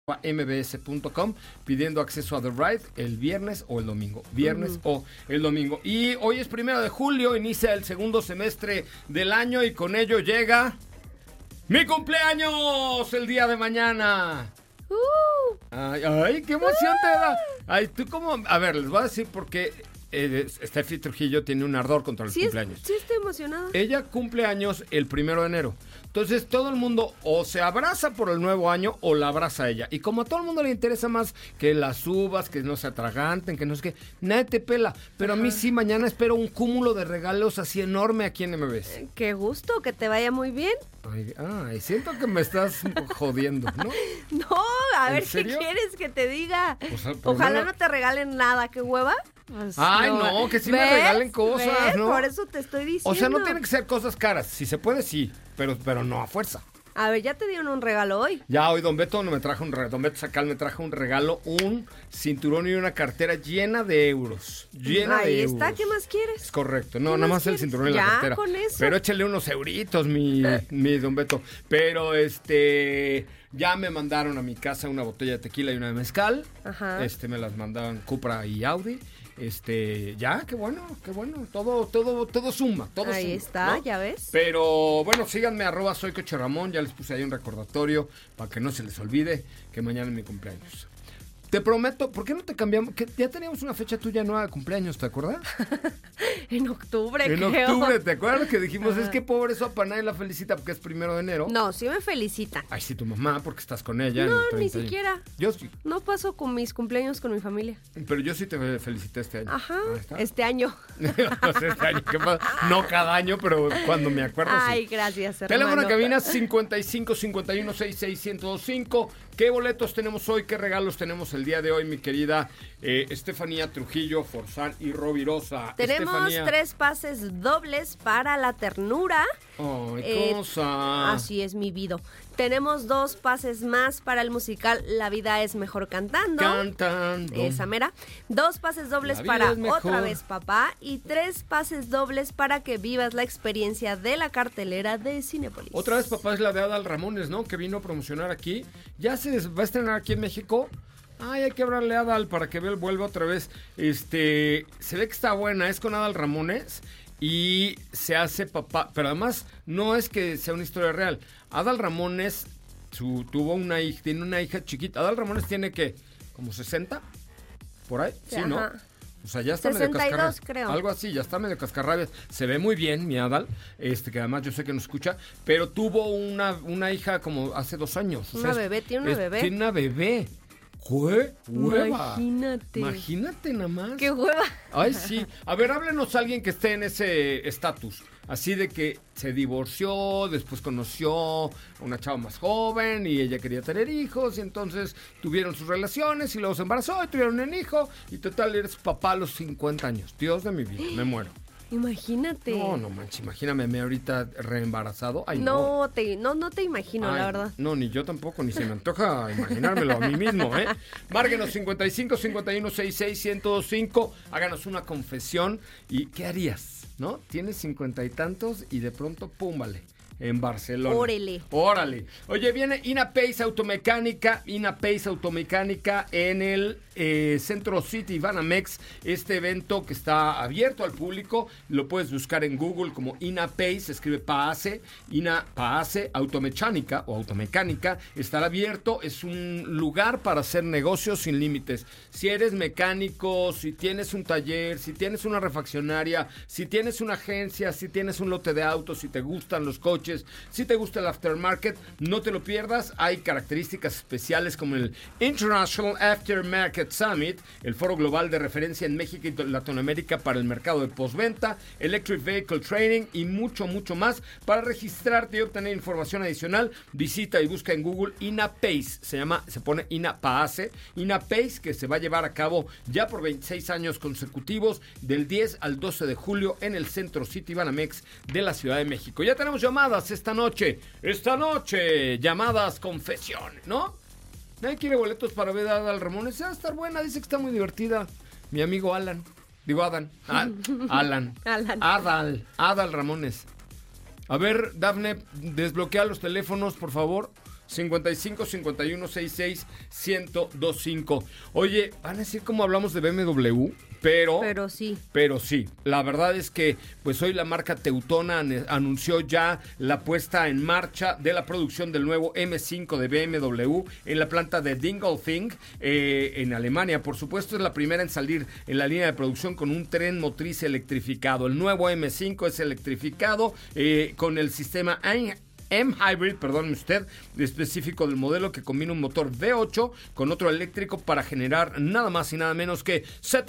mbs.com pidiendo acceso a The Ride el viernes o el domingo. Viernes o el domingo. Y hoy es 1 de julio, inicia el segundo semestre del año y con ello llega mi cumpleaños el día de mañana. Ay, qué emoción te da. Ay, tú como, a ver, les voy a decir por qué Steffi Trujillo tiene un ardor contra los cumpleaños. Sí, estoy emocionada. Ella cumple años el 1 de enero. Entonces todo el mundo o se abraza por el nuevo año o la abraza a ella. Y como a todo el mundo le interesa más que las uvas, que no se atraganten, que no sé qué, nadie te pela. Pero a mí sí, mañana espero un cúmulo de regalos así enorme aquí en MBS. Qué gusto, que te vaya muy bien. Ay, siento que me estás jodiendo, ¿no? No, a ver, serio? ¿qué quieres que te diga? O sea, Ojalá no te regalen nada, ¿qué hueva? Pues, ay, no, que sí me regalen cosas, ¿ves? ¿no? Por eso te estoy diciendo. O sea, no tienen que ser cosas caras. Si se puede, sí, pero no a fuerza. A ver, ya te dieron un regalo hoy. Ya hoy Don Beto me trajo un regalo. Don Beto Sacal me trajo un regalo, un cinturón y una cartera llena de euros. Ahí está, ¿qué más quieres? Es correcto. No, nada más el cinturón y la cartera. Con eso. Pero échale unos euritos, mi Don Beto. Pero ya me mandaron a mi casa una botella de tequila y una de mezcal. Ajá. Me las mandaban Cupra y Audi. Ya, qué bueno, todo suma, todo ahí suma, está, ¿no? ya ves. Pero bueno, síganme @soycocheramón, ya les puse ahí un recordatorio para que no se les olvide que mañana es mi cumpleaños. Te prometo, ¿por qué no te cambiamos? Que ya teníamos una fecha tuya nueva de cumpleaños, ¿te acuerdas? En octubre, En creo. octubre, ¿te acuerdas? Que dijimos, es que pobre sopa, nadie la felicita porque es 1 de enero. No, sí me felicitan. Ay, sí, tu mamá, porque estás con ella. No, en el ni 30 siquiera. Yo sí. No paso con mis cumpleaños con mi familia. Pero yo sí te felicité este año. Ajá, Ahí está. este año. Este año, ¿qué pasa? No cada año, pero cuando me acuerdo, Ay, sí. gracias, hermano. Teléfono en cabina 55 51 66 1025. ¿Qué boletos tenemos hoy? ¿Qué regalos tenemos el día de hoy, mi querida Estefanía Trujillo, Forzán y Rovirosa? Tenemos Estefanía. 3 pases dobles para La Ternura. ¡Ay, cosa! Así es mi vida. Tenemos 2 pases más para el musical La vida es mejor cantando. Cantando. Esa mera. 2 pases dobles La vida para es mejor. Otra vez papá. Y 3 pases dobles para que vivas la experiencia de la cartelera de Cinépolis. Otra vez papá es la de Adal Ramones, ¿no? Que vino a promocionar aquí. Ya se va a estrenar aquí en México. Ay, hay que hablarle a Adal para que vuelva otra vez. Se ve que está buena, es con Adal Ramones y se hace papá, pero además no es que sea una historia real. Adal Ramones tuvo una hija, tiene una hija chiquita. Adal Ramones tiene que como 60 por ahí, sí, ¿no? Ajá. O sea, ya está 62, medio cascarrabias. creo. Algo así, ya está medio cascarrabias. Se ve muy bien, mi Adal, que además yo sé que nos escucha, pero tuvo una hija como hace 2 años. Una bebé, tiene una bebé. Tiene una bebé. ¡Qué hueva! Imagínate. Imagínate nada más. ¡Qué hueva! Ay, sí. A ver, háblenos a alguien que esté en ese estatus. Así de que se divorció, después conoció a una chava más joven y ella quería tener hijos y entonces tuvieron sus relaciones y luego se embarazó y tuvieron un hijo y total eres papá a los 50 años. Dios de mi vida, me muero. Imagínate. No manches, imagíname ahorita reembarazado. Ay, No te imagino, Ay, la verdad. No, ni yo tampoco, ni se me antoja imaginármelo a mí mismo, ¿eh? Márguenos 55 51 66 1025, háganos una confesión y ¿qué harías? ¿No? Tienes 50 y tantos y de pronto, púmbale, en Barcelona. Órale. Oye, viene Ina Pace Automecánica en el Centro City Banamex, este evento que está abierto al público, lo puedes buscar en Google como Ina Pace, se escribe PAACE, Ina PAACE Automecánica o Automecánica, estará abierto, es un lugar para hacer negocios sin límites. Si eres mecánico, si tienes un taller, si tienes una refaccionaria, si tienes una agencia, si tienes un lote de autos, si te gustan los coches, si te gusta el aftermarket, no te lo pierdas, hay características especiales como el International Aftermarket Summit, el foro global de referencia en México y Latinoamérica para el mercado de postventa, Electric Vehicle Training y mucho más. Para registrarte y obtener información adicional, visita y busca en Google Ina Pace, se pone Ina Pace, que se va a llevar a cabo ya por 26 años consecutivos, del 10 al 12 de julio en el Centro City Banamex de la Ciudad de México. Ya tenemos llamadas esta noche, llamadas confesiones, ¿no? Nadie quiere boletos para ver a Adal Ramones. Va a estar buena, dice que está muy divertida. Mi amigo Adal Ramones. A ver, Dafne, desbloquea los teléfonos, por favor. 55 51 66 1025. Oye, van a decir cómo hablamos de BMW, pero sí. La verdad es que pues hoy la marca Teutona anunció ya la puesta en marcha de la producción del nuevo M5 de BMW en la planta de Dingolfing en Alemania. Por supuesto, es la primera en salir en la línea de producción con un tren motriz electrificado. El nuevo M5 es electrificado con el sistema M-Hybrid, perdóneme usted, específico del modelo, que combina un motor V8 con otro eléctrico para generar nada más y nada menos que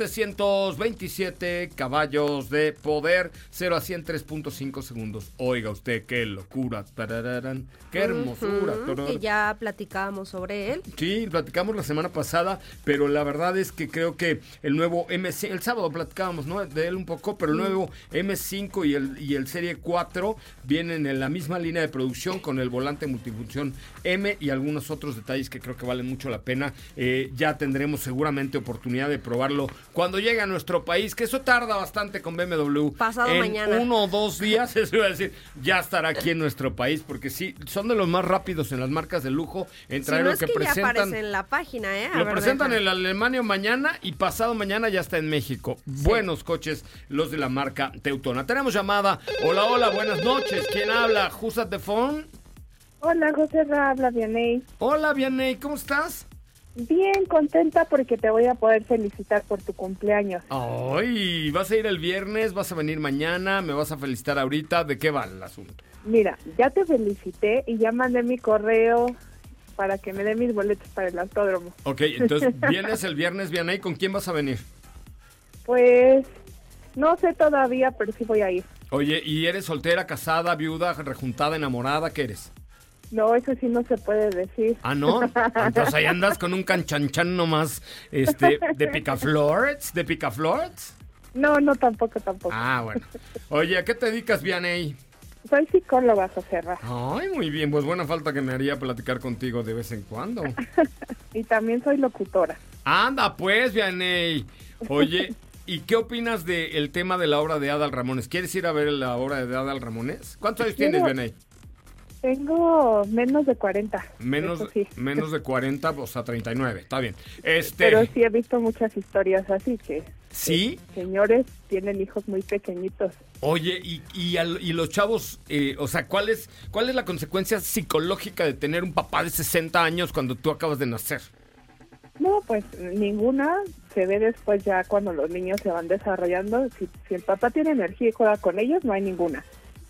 727 caballos de poder, 0 a 100 3.5 segundos. Oiga usted, qué locura, tarararán, qué hermosura. Que ya platicábamos sobre él. Sí, platicamos la semana pasada, pero la verdad es que creo que el nuevo M5, el sábado platicábamos, ¿no?, de él un poco, pero el nuevo M5 y el Serie 4 vienen en la misma línea de producción con el volante multifunción M y algunos otros detalles que creo que valen mucho la pena. Ya tendremos seguramente oportunidad de probarlo cuando llegue a nuestro país, que eso tarda bastante con BMW. Pasado mañana. 1 o 2 días, eso iba a decir, ya estará aquí en nuestro país, porque sí, son de los más rápidos en las marcas de lujo en traer lo que presentan. Ya aparece en la página, Lo presentan en el Alemania mañana y pasado mañana ya está en México. Sí. Buenos coches los de la marca Teutona. Tenemos llamada. Hola, buenas noches. ¿Quién habla? ¿Who's at the phone? Hola, José Ra, habla Vianey. Hola, Vianey, ¿cómo estás? Bien, contenta porque te voy a poder felicitar por tu cumpleaños. Ay, ¿vas a ir el viernes? ¿Vas a venir mañana? ¿Me vas a felicitar ahorita? ¿De qué va el asunto? Mira, ya te felicité y ya mandé mi correo para que me dé mis boletos para el autódromo. Ok, entonces, ¿vienes el viernes, Vianey? ¿Con quién vas a venir? Pues, no sé todavía, pero sí voy a ir. Oye, ¿y eres soltera, casada, viuda, rejuntada, enamorada? ¿Qué eres? No, eso sí no se puede decir. ¿Ah, no? Entonces ahí andas con un canchanchan nomás, ¿de picaflores? ¿De picaflores? No, tampoco. Ah, bueno. Oye, ¿a qué te dedicas, Vianey? Soy psicóloga, José Ra. Ay, muy bien, pues buena falta que me haría platicar contigo de vez en cuando. Y también soy locutora. Anda, pues, Vianey. Oye, ¿y qué opinas del tema de la obra de Adal Ramones? ¿Quieres ir a ver la obra de Adal Ramones? ¿Cuántos años tienes, Vianey? Tengo menos de 40. Menos de 40, o sea, 39, está bien. Pero sí he visto muchas historias así que... ¿Sí? Señores tienen hijos muy pequeñitos. Oye, y los chavos, o sea, ¿cuál es la consecuencia psicológica de tener un papá de 60 años cuando tú acabas de nacer? No, pues ninguna. Se ve después ya cuando los niños se van desarrollando. Si el papá tiene energía y juega con ellos, no hay ninguna.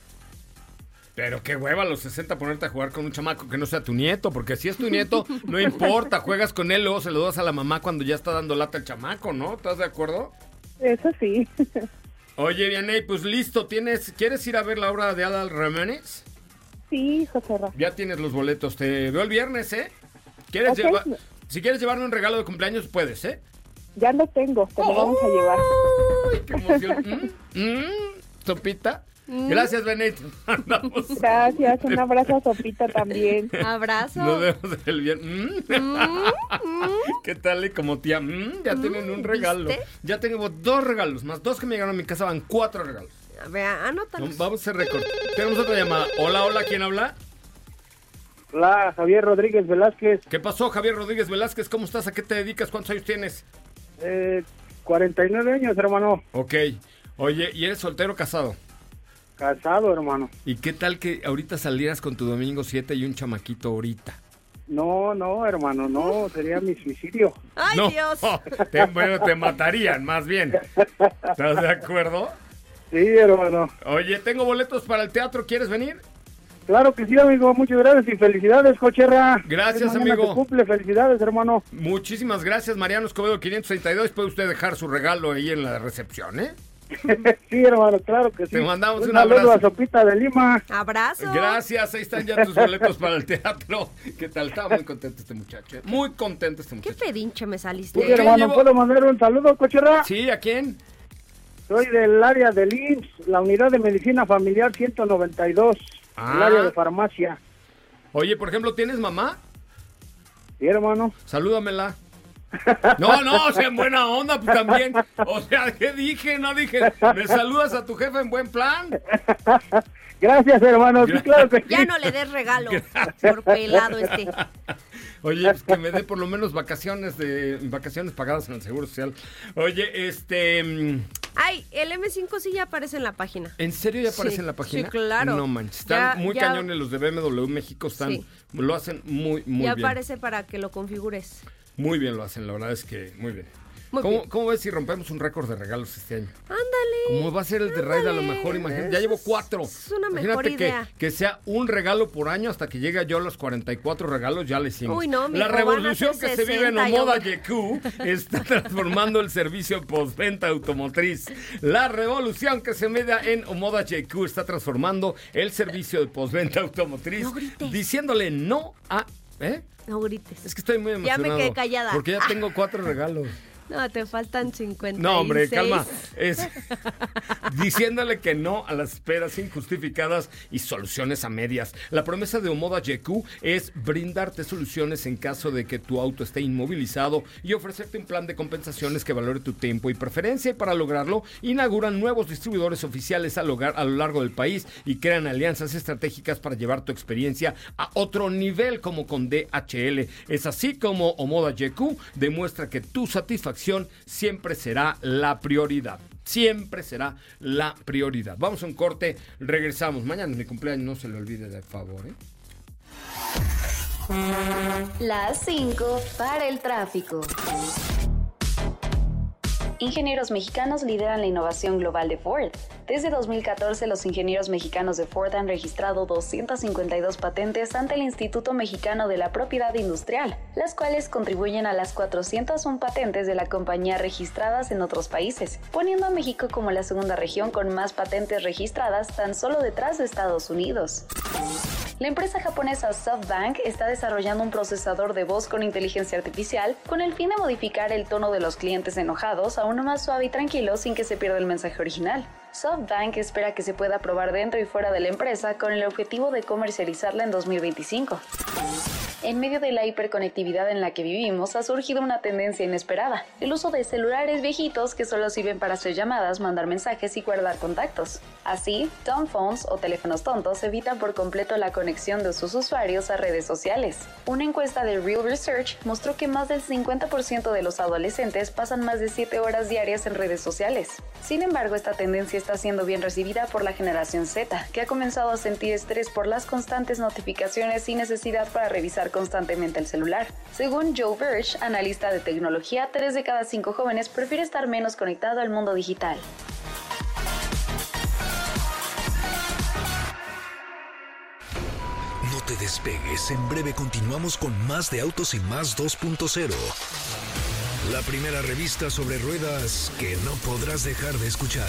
Pero qué hueva a los 60 ponerte a jugar con un chamaco que no sea tu nieto, porque si es tu nieto, no importa, juegas con él, luego se lo das a la mamá cuando ya está dando lata el chamaco, ¿no? ¿Estás de acuerdo? Eso sí. Oye, Vianey, pues listo, ¿quieres ir a ver la obra de Adal Ramones? Sí, José Ra. Ya tienes los boletos, te veo el viernes, ¿eh? Si quieres llevarme un regalo de cumpleaños, puedes, ¿eh? Ya lo tengo, te lo vamos a llevar. ¡Ay, qué emoción! ¿Sopita? Gracias, Benet. Gracias, un abrazo a Sopita también. Abrazo. Nos vemos el viernes. ¿Qué tal? Como tía, ya tienen un regalo. ¿Viste? Ya tengo 2 regalos, más 2 que me llegaron a mi casa, van 4 regalos. A ver, anótalos. Vamos a hacer récord. Tenemos otra llamada. Hola, ¿quién habla? Hola, Javier Rodríguez Velázquez. ¿Qué pasó, Javier Rodríguez Velázquez? ¿Cómo estás? ¿A qué te dedicas? ¿Cuántos años tienes? 49 años, hermano. Ok. Oye, ¿y eres soltero o casado? Casado, hermano. ¿Y qué tal que ahorita salieras con tu domingo 7 y un chamaquito ahorita? No, hermano, no, sería mi suicidio. ¡Ay, no, Dios! Te matarían, más bien. ¿Estás de acuerdo? Sí, hermano. Oye, tengo boletos para el teatro, ¿quieres venir? Claro que sí, amigo, muchas gracias y felicidades, Cocherra. Gracias, amigo. Cumple, felicidades, hermano. Muchísimas gracias, Mariano Escobedo 532. Puede usted dejar su regalo ahí en la recepción, ¿eh? Sí, hermano, claro que sí. Te mandamos un abrazo. Saludo a Sopita de Lima. Abrazo. Gracias, ahí están ya tus boletos para el teatro. ¿Qué tal? Estaba muy contento este muchacho. Muy contento este muchacho. Qué pedinche me saliste. Sí, hermano, ¿puedo mandar un saludo, Cocherra? Sí, ¿a quién? Soy del área del IMSS, la unidad de medicina familiar 192, el área de farmacia. Oye, por ejemplo, ¿tienes mamá? Sí, hermano. Salúdamela. No, o sea, en buena onda, pues también. O sea, ¿qué dije? No dije. ¿Me saludas a tu jefe en buen plan? Gracias, hermano. Sí, claro que sí. Ya no le des regalo por pelado este. Oye, pues que me dé por lo menos vacaciones pagadas en el Seguro Social. Oye, Ay, el M5 sí ya aparece en la página. ¿En serio ya aparece Sí, en la página? sí, claro. No manches, están muy ya- cañones los de BMW México, lo hacen muy Ya bien. aparece para que lo configures. Muy bien lo hacen, la verdad es que muy bien. Muy bien. ¿Cómo ves si rompemos un récord de regalos este año? Ándale. Como va a ser el de Raid a lo mejor, imagínate. Ya llevo 4. Es una mejor Imagínate idea. que sea un regalo por año hasta que llegue yo a los 44 regalos, ya le hicimos. Uy, no, mijo, la revolución van a ser que se vive en 60, Omoda yo- YQ está transformando el servicio postventa automotriz. La revolución que se media en Omoda YQ está transformando el servicio de postventa automotriz. No grites. Diciéndole no a... ¿Eh? No grites. Es que estoy muy Ya emocionado. me quedé callada. Porque ya tengo 4 regalos. No, te faltan 56. No, hombre, calma. Es diciéndole que no a las esperas injustificadas y soluciones a medias. La promesa de Omoda YQ es brindarte soluciones en caso de que tu auto esté inmovilizado y ofrecerte un plan de compensaciones que valore tu tiempo y preferencia. Y para lograrlo, inauguran nuevos distribuidores oficiales a lo largo del país y crean alianzas estratégicas para llevar tu experiencia a otro nivel, como con DHL. Es así como Omoda YQ demuestra que tu satisfacción siempre será la prioridad. Siempre será la prioridad. Vamos a un corte, regresamos. Mañana es mi cumpleaños, no se le olvide de favor, ¿eh? Las 5 para el tráfico. Ingenieros mexicanos lideran la innovación global de Ford. Desde 2014, los ingenieros mexicanos de Ford han registrado 252 patentes ante el Instituto Mexicano de la Propiedad Industrial, las cuales contribuyen a las 401 patentes de la compañía registradas en otros países, poniendo a México como la segunda región con más patentes registradas, tan solo detrás de Estados Unidos. La empresa japonesa SoftBank está desarrollando un procesador de voz con inteligencia artificial con el fin de modificar el tono de los clientes enojados a uno más suave y tranquilo sin que se pierda el mensaje original. SoftBank espera que se pueda probar dentro y fuera de la empresa con el objetivo de comercializarla en 2025. En medio de la hiperconectividad en la que vivimos, ha surgido una tendencia inesperada: el uso de celulares viejitos que solo sirven para hacer llamadas, mandar mensajes y guardar contactos. Así, dumb phones o teléfonos tontos evitan por completo la conexión de sus usuarios a redes sociales. Una encuesta de Real Research mostró que más del 50% de los adolescentes pasan más de 7 horas diarias en redes sociales. Sin embargo, esta tendencia está siendo bien recibida por la generación Z, que ha comenzado a sentir estrés por las constantes notificaciones y necesidad para revisar constantemente el celular. Según Joe Birch, analista de tecnología, 3 de cada 5 jóvenes prefiere estar menos conectado al mundo digital. No te despegues, en breve continuamos con más de Autos y Más 2.0. La primera revista sobre ruedas que no podrás dejar de escuchar.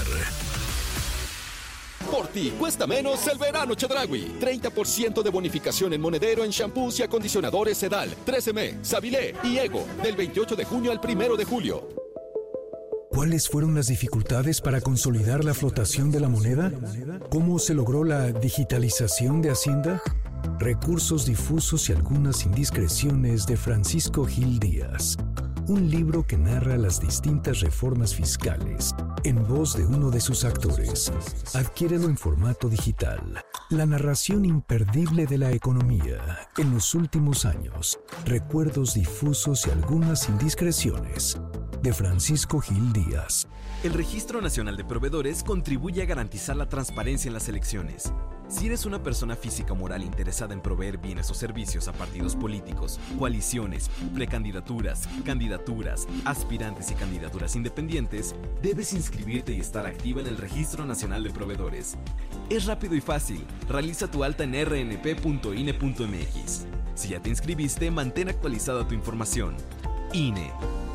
Por ti cuesta menos el verano Chedraui. 30% de bonificación en monedero en shampoos y acondicionadores Sedal, 13M, Sabilé y Ego, del 28 de junio al 1 de julio. ¿Cuáles fueron las dificultades para consolidar la flotación de la moneda? ¿Cómo se logró la digitalización de Hacienda? Recursos difusos y algunas indiscreciones de Francisco Gil Díaz. Un libro que narra las distintas reformas fiscales en voz de uno de sus actores. Adquiérelo en formato digital. La narración imperdible de la economía en los últimos años. Recuerdos difusos y algunas indiscreciones de Francisco Gil Díaz. El Registro Nacional de Proveedores contribuye a garantizar la transparencia en las elecciones. Si eres una persona física o moral interesada en proveer bienes o servicios a partidos políticos, coaliciones, precandidaturas, candidaturas, aspirantes y candidaturas independientes, debes inscribirte y estar activa en el Registro Nacional de Proveedores. Es rápido y fácil. Realiza tu alta en rnp.ine.mx. Si ya te inscribiste, mantén actualizada tu información. INE.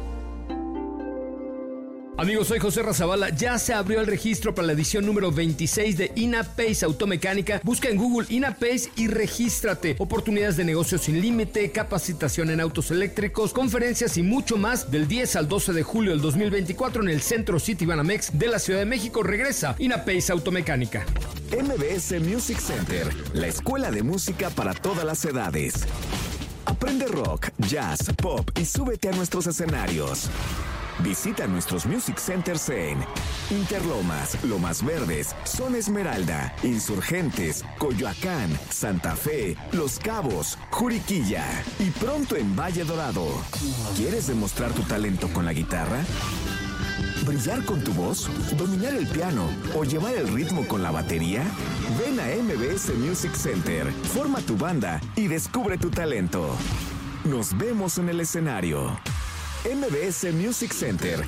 Amigos, soy José Razabala. Ya se abrió el registro para la edición número 26 de INAPACE Automecánica. Busca en Google INAPACE y regístrate. Oportunidades de negocio sin límite, capacitación en autos eléctricos, conferencias y mucho más del 10 al 12 de julio del 2024 en el Centro City Banamex de la Ciudad de México. Regresa INAPACE Automecánica. MBS Music Center, la escuela de música para todas las edades. Aprende rock, jazz, pop y súbete a nuestros escenarios. Visita nuestros Music Centers en Interlomas, Lomas Verdes, Zona Esmeralda, Insurgentes, Coyoacán, Santa Fe, Los Cabos, Juriquilla y pronto en Valle Dorado. ¿Quieres demostrar tu talento con la guitarra? ¿Brillar con tu voz? ¿Dominar el piano? ¿O llevar el ritmo con la batería? Ven a MBS Music Center, forma tu banda y descubre tu talento. Nos vemos en el escenario. MBS Music Center.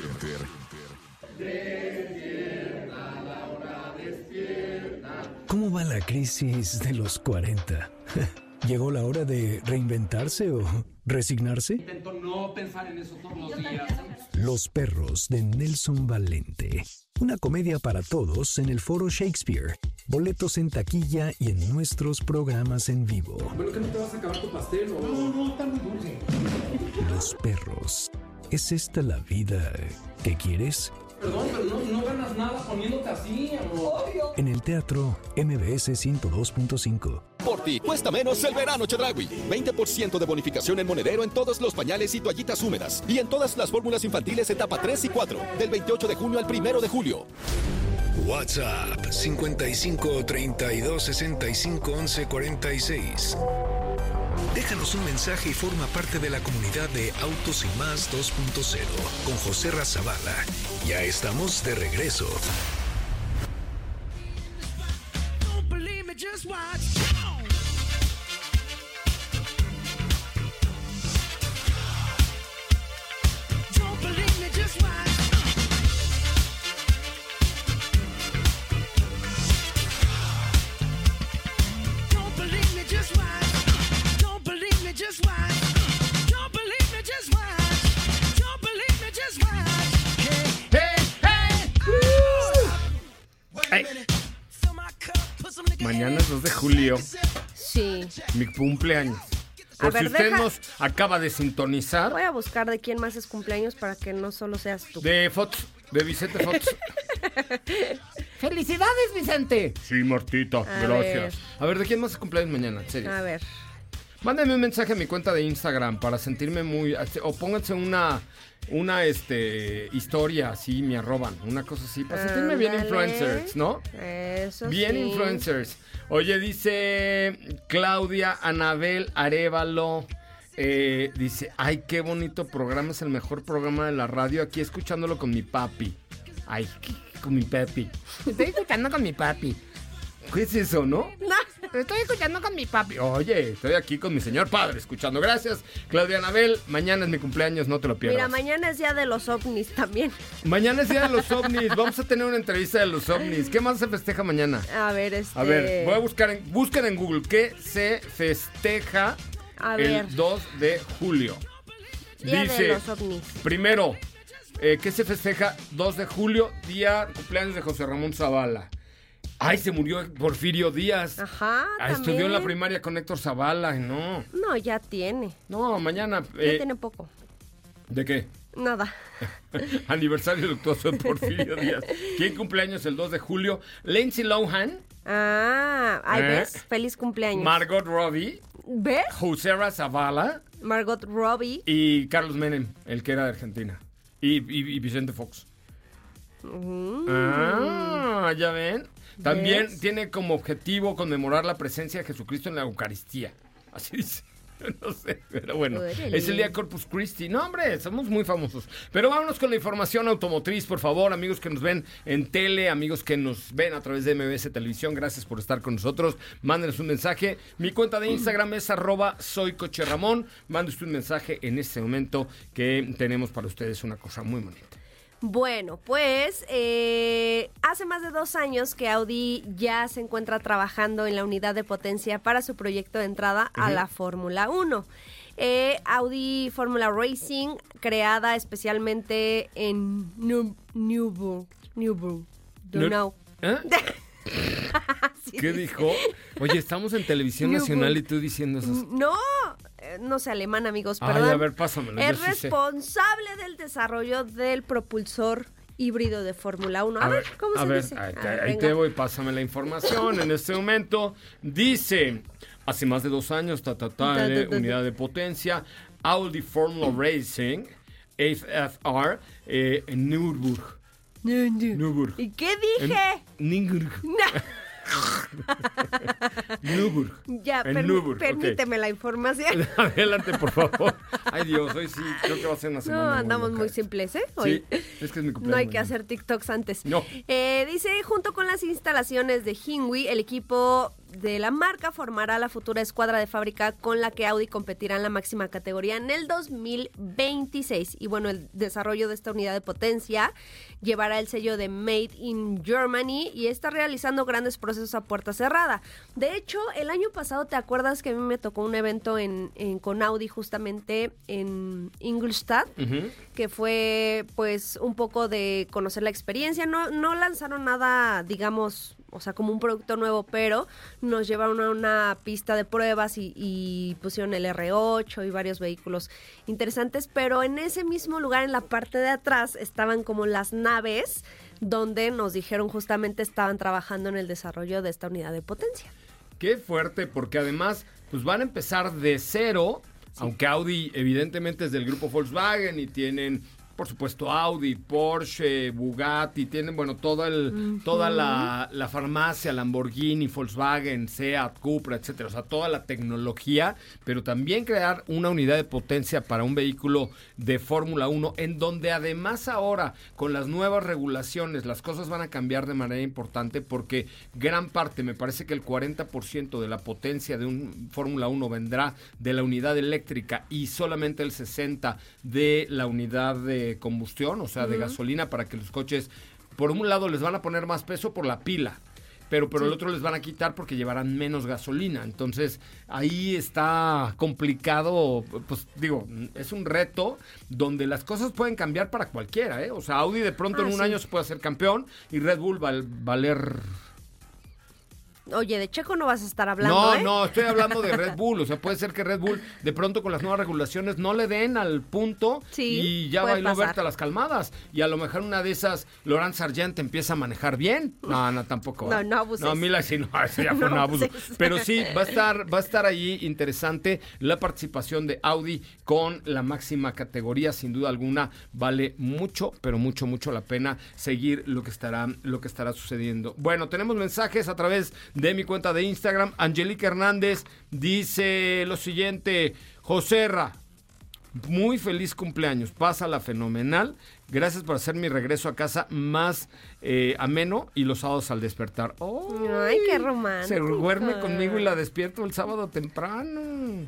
¿Cómo va la crisis de los 40? ¿Llegó la hora de reinventarse o resignarse? Intento no pensar en eso todos los días. Los perros de Nelson Valente. Una comedia para todos en el Foro Shakespeare. Boletos en taquilla y en nuestros programas en vivo. Bueno, ¿que no te vas a acabar tu pastel? No, está muy dulce. Los perros. ¿Es esta la vida que quieres? Perdón, pero no ganas nada poniéndote así, amor. Obvio. En el teatro MBS 102.5. Por ti, cuesta menos el verano Chedraui. 20% de bonificación en monedero en todos los pañales y toallitas húmedas. Y en todas las fórmulas infantiles etapa 3 y 4. Del 28 de junio al 1 de julio. WhatsApp 55 32 65 11 46. Déjanos un mensaje y forma parte de la comunidad de Autos y Más 2.0 con José Razabala. Ya estamos de regreso. Mañana es 2 de julio. Sí. Mi cumpleaños. Por si usted nos acaba de sintonizar. Voy a buscar de quién más es cumpleaños para que no solo seas tú. De Fox, de Vicente Fox. ¡Felicidades, Vicente! Sí, Martita, gracias. A ver, ¿de quién más es cumpleaños mañana? En serio. A ver. Mándame un mensaje a mi cuenta de Instagram para sentirme muy... O pónganse una historia así, me arroban, una cosa así, para sentirme bien influencers, ¿no? Eso bien sí. Influencers. Oye, dice Claudia Anabel Arévalo, dice, ay, qué bonito programa, es el mejor programa de la radio, aquí escuchándolo con mi papi. Ay, con mi papi. Estoy escuchando con mi papi. ¿Qué es eso, no? No. Estoy escuchando con mi papi. Oye, estoy aquí con mi señor padre escuchando. Gracias, Claudia Anabel. Mañana es mi cumpleaños, no te lo pierdas. Mira, mañana es día de los ovnis también. Mañana es día de los ovnis. Vamos a tener una entrevista de los ovnis. ¿Qué más se festeja mañana? A ver, A ver, voy a buscar busquen en Google qué se festeja el 2 de julio. Día Dice, de los ovnis. Primero, ¿qué se festeja 2 de julio? Día cumpleaños de José Ramón Zavala. Ay, se murió Porfirio Díaz. Ajá, estudió en la primaria con Héctor Zavala, no. No, ya tiene. No, mañana. Ya tiene poco. ¿De qué? Nada. Aniversario luctuoso de Porfirio Díaz. ¿Quién cumpleaños el 2 de julio? Lindsay Lohan. Ahí ves. Feliz cumpleaños. Margot Robbie. ¿Ves? José Zavala. Margot Robbie. Y Carlos Menem, el que era de Argentina. Y Vicente Fox. ¿Ya ven? También tiene como objetivo conmemorar la presencia de Jesucristo en la Eucaristía. Así dice. No sé, pero bueno. Es el día Corpus Christi. No, hombre, somos muy famosos. Pero vámonos con la información automotriz, por favor. Amigos que nos ven en tele, amigos que nos ven a través de MBS Televisión, gracias por estar con nosotros. Mándenos un mensaje. Mi cuenta de Instagram es @soycocheramón. Mándenos un mensaje en este momento que tenemos para ustedes una cosa muy bonita. Bueno, pues hace más de 2 años que Audi ya se encuentra trabajando en la unidad de potencia para su proyecto de entrada a la Fórmula 1. Audi Fórmula Racing, creada especialmente en Nürburgring. Sí, ¿Qué dijo? Oye, estamos en televisión nacional y tú diciendo esas... No sé alemán, amigos, perdón. Ay, a ver, pásamelo. Es responsable del desarrollo del propulsor híbrido de Fórmula 1. A ver, ¿cómo se dice? Ahí te voy, pásame la información. En este momento dice, hace más de 2 años, unidad de potencia, Audi Formula Racing, AFR, en Nürburgring. ¿Y qué dije? Ya, permíteme la información. Adelante, por favor. Ay, Dios, hoy sí, creo que va a ser una semana. No, andamos muy simples, ¿eh? Hoy. Sí, es que es mi cumpleaños. No hay que hacer TikToks antes. No. Dice, junto con las instalaciones de Hyundai, el equipo de la marca formará la futura escuadra de fábrica con la que Audi competirá en la máxima categoría en el 2026. Y bueno, el desarrollo de esta unidad de potencia llevará el sello de Made in Germany y está realizando grandes procesos a puerta cerrada. De hecho, el año pasado, ¿te acuerdas que a mí me tocó un evento con Audi justamente en Ingolstadt? Uh-huh. Que fue pues un poco de conocer la experiencia. No lanzaron nada, digamos, o sea, como un producto nuevo, pero nos llevaron a una pista de pruebas y pusieron el R8 y varios vehículos interesantes, pero en ese mismo lugar, en la parte de atrás, estaban como las naves donde nos dijeron justamente estaban trabajando en el desarrollo de esta unidad de potencia. Qué fuerte, porque además pues van a empezar de cero, sí. Aunque Audi evidentemente es del grupo Volkswagen y tienen... Por supuesto, Audi, Porsche, Bugatti, tienen, bueno, toda la farmacia, Lamborghini, Volkswagen, Seat, Cupra, etcétera. O sea, toda la tecnología, pero también crear una unidad de potencia para un vehículo de Fórmula 1, en donde además ahora, con las nuevas regulaciones, las cosas van a cambiar de manera importante, porque gran parte, me parece que el 40% de la potencia de un Fórmula 1 vendrá de la unidad eléctrica y solamente el 60% de la unidad de combustión, o sea, de gasolina, para que los coches, por un lado les van a poner más peso por la pila, pero por el otro les van a quitar porque llevarán menos gasolina. Entonces, ahí está complicado, pues digo, es un reto donde las cosas pueden cambiar para cualquiera, ¿eh? O sea, Audi de pronto en un año se puede hacer campeón y Red Bull va a valer... Oye, de Checo no vas a estar hablando, No, estoy hablando de Red Bull. O sea, puede ser que Red Bull de pronto con las nuevas regulaciones no le den al punto y ya bailó Berta las calmadas. Y a lo mejor una de esas, Laurent Sargent empieza a manejar bien. No, tampoco. No abuses. No, Mila sí, no, ese ya fue un abuso. Pero sí, va a estar ahí interesante la participación de Audi con la máxima categoría. Sin duda alguna, vale mucho, pero mucho la pena seguir lo que estará sucediendo. Bueno, tenemos mensajes a través de mi cuenta de Instagram. Angélica Hernández dice lo siguiente: Joserra, muy feliz cumpleaños, pásala fenomenal, gracias por hacer mi regreso a casa más ameno y los sábados al despertar. Ay, qué romántico. Se duerme conmigo y la despierto el sábado temprano.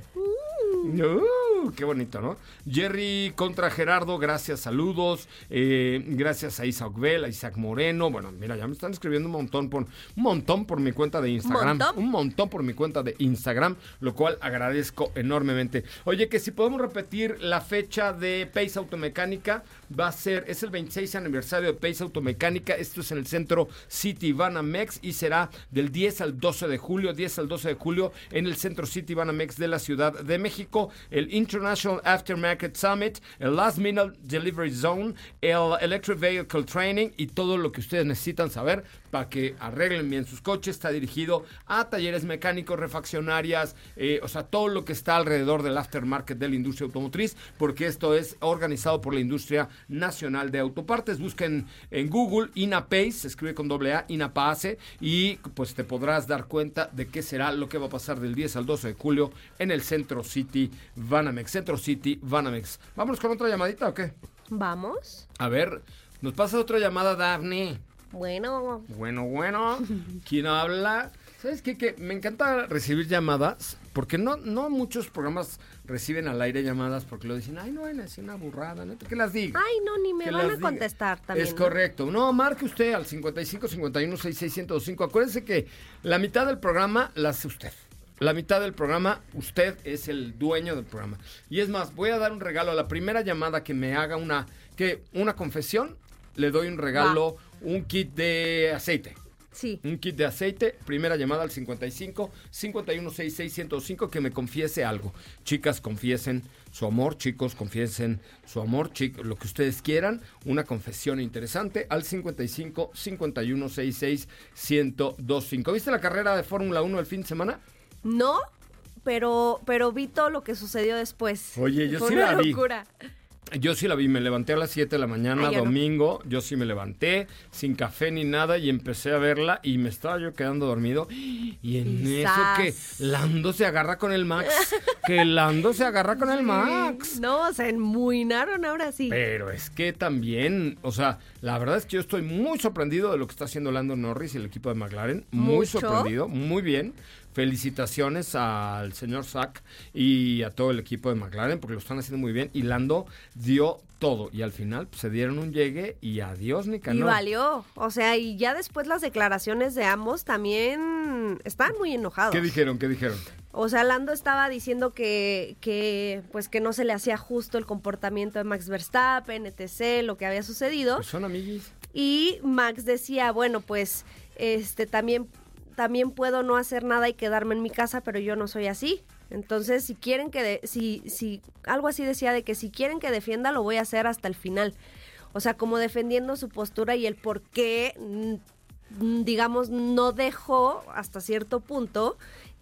Qué bonito, ¿no? Jerry contra Gerardo, gracias, saludos. Gracias a Isaac Bell, a Isaac Moreno. Bueno, mira, ya me están escribiendo un montón por mi cuenta de Instagram. Un montón por mi cuenta de Instagram, lo cual agradezco enormemente. Oye, que si podemos repetir la fecha de Pace Automecánica, es el 26 aniversario de Pace Automecánica. Esto es en el centro City Banamex y será del 10 al 12 de julio en el centro City Banamex de la Ciudad de México. El International Aftermarket Summit, el Last Minute Delivery Zone, el Electric Vehicle Training y todo lo que ustedes necesitan saber para que arreglen bien sus coches. Está dirigido a talleres mecánicos, refaccionarias, o sea, todo lo que está alrededor del aftermarket de la industria automotriz, porque esto es organizado por la Industria Nacional de Autopartes. Busquen en Google INAPACE, se escribe con AA, INAPACE, y pues te podrás dar cuenta de qué será lo que va a pasar del 10 al 12 de julio en el Centro City Banamex. ¿Vámonos con otra llamadita o qué? Vamos. A ver, nos pasa otra llamada, Daphne. Bueno. ¿Quién habla? ¿Sabes qué? Que me encanta recibir llamadas, porque no muchos programas reciben al aire llamadas porque lo dicen, ay, no, es una burrada, ¿no? Que las diga. Ay, no, ni me van a contestar también. Es correcto. No, marque usted al 55 51 66 1025. Acuérdense que la mitad del programa la hace usted. La mitad del programa, usted es el dueño del programa. Y es más, voy a dar un regalo a la primera llamada que me haga una confesión. Le doy un regalo, un kit de aceite. Sí. Un kit de aceite. Primera llamada al 55 51 66 1025 que me confiese algo. Chicas, confiesen su amor, chicos, confiesen su amor, chicos, lo que ustedes quieran, una confesión interesante al 55 51 66 1025. ¿Viste la carrera de Fórmula 1 el fin de semana? No, pero vi todo lo que sucedió después. Oye, yo Fue sí una la vi. locura. Yo sí la vi, me levanté a las 7 de la mañana, domingo, yo sí me levanté, sin café ni nada, y empecé a verla, y me estaba yo quedando dormido, y en eso que Lando se agarra con el Max, No, se enmuinaron ahora sí. Pero es que también, o sea, la verdad es que yo estoy muy sorprendido de lo que está haciendo Lando Norris y el equipo de McLaren, muy sorprendido, muy bien. Felicitaciones al señor Zach y a todo el equipo de McLaren porque lo están haciendo muy bien. Y Lando dio todo. Y al final pues, se dieron un llegue y adiós, Nicanor. Y valió. O sea, y ya después las declaraciones de ambos también estaban muy enojados. ¿Qué dijeron? O sea, Lando estaba diciendo que no se le hacía justo el comportamiento de Max Verstappen, etc., lo que había sucedido. Pues son amiguis. Y Max decía, bueno, pues también puedo no hacer nada y quedarme en mi casa, pero yo no soy así. Entonces, si quieren si algo así decía de que si quieren que defienda, lo voy a hacer hasta el final. O sea, como defendiendo su postura y el por qué, digamos, no dejó hasta cierto punto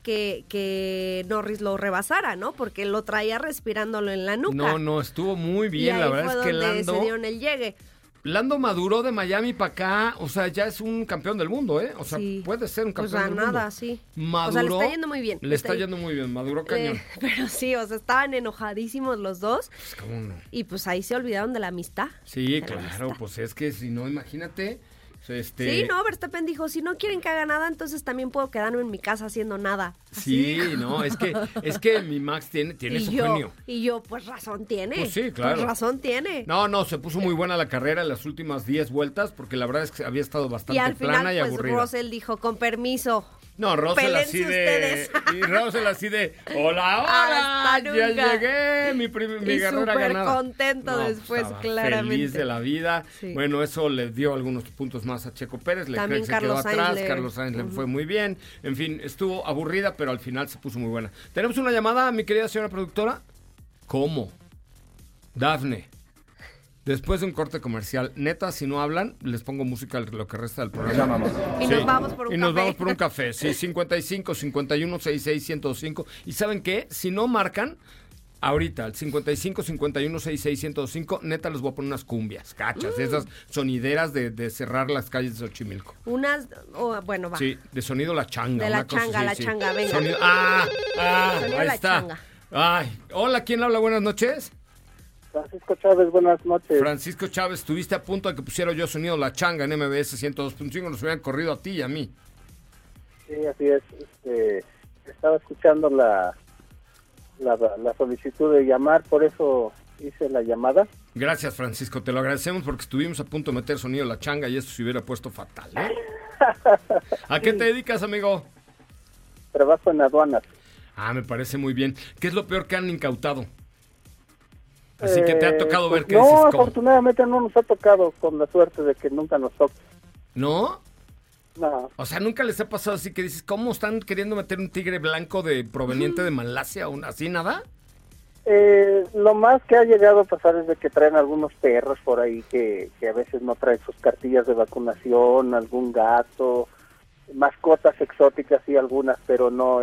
que Norris lo rebasara, ¿no? Porque lo traía respirándolo en la nuca. No, estuvo muy bien. La verdad es que Lando... se dieron el llegue. Lando maduró de Miami para acá, o sea, ya es un campeón del mundo, ¿eh? O sea, puede ser un campeón del mundo. Sí. Maduró. O sea, le está yendo muy bien. Le está yendo muy bien, maduró cañón. Pero sí, o sea, estaban enojadísimos los dos. Pues, ¿cómo no? Y pues ahí se olvidaron de la amistad. Sí, claro, pues es que si no, imagínate... Sí, no, Verstappen dijo, si no quieren que haga nada, entonces también puedo quedarme en mi casa haciendo nada. ¿Así? Sí, no, es que mi Max tiene su genio. Y yo, pues razón tiene. Pues sí, claro. Pues razón tiene. No, se puso muy buena la carrera en las últimas 10 vueltas, porque la verdad es que había estado bastante plana y aburrida. Y al final, pues Russell dijo, con permiso. No, Russell así de... Y Russell así de... ¡Hola! Ya llegué, mi carrera ganada. Súper contento después, claramente. Feliz de la vida. Sí. Bueno, eso le dio algunos puntos más a Checo Pérez. Leclerc se quedó atrás. Carlos Sainz le fue muy bien. En fin, estuvo aburrida, pero al final se puso muy buena. ¿Tenemos una llamada, mi querida señora productora? ¿Cómo? Dafne. Después de un corte comercial, neta, si no hablan, les pongo música lo que resta del programa. Y nos vamos por un café. Y nos vamos por un café, sí, 55 51 66 105. ¿Y saben qué? Si no marcan, ahorita, al 55 51 66 105, neta, les voy a poner unas cumbias, cachas, esas sonideras de cerrar las calles de Xochimilco. Bueno, va. Sí, de sonido La Changa. De La Changa, venga. Sonido, Sonido ahí La está. Changa. Ay, hola, ¿quién habla? Buenas noches. Francisco Chávez, buenas noches. Francisco Chávez, estuviste a punto de que pusiera yo sonido La Changa en MBS 102.5, nos hubieran corrido a ti y a mí. Sí, así es. Estaba escuchando la solicitud de llamar, por eso hice la llamada. Gracias, Francisco, te lo agradecemos porque estuvimos a punto de meter sonido La Changa y esto se hubiera puesto fatal, ¿eh? ¿A qué te dedicas, amigo? Trabajo en aduanas. Me parece muy bien. ¿Qué es lo peor que han incautado? Así que te ha tocado ver que no, dices, afortunadamente no nos ha tocado, con la suerte de que nunca nos toque. ¿No? No. O sea, ¿nunca les ha pasado así que dices, cómo están queriendo meter un tigre blanco proveniente de Malasia o así, nada? Lo más que ha llegado a pasar es de que traen algunos perros por ahí que a veces no traen sus cartillas de vacunación, algún gato, mascotas exóticas y algunas, pero no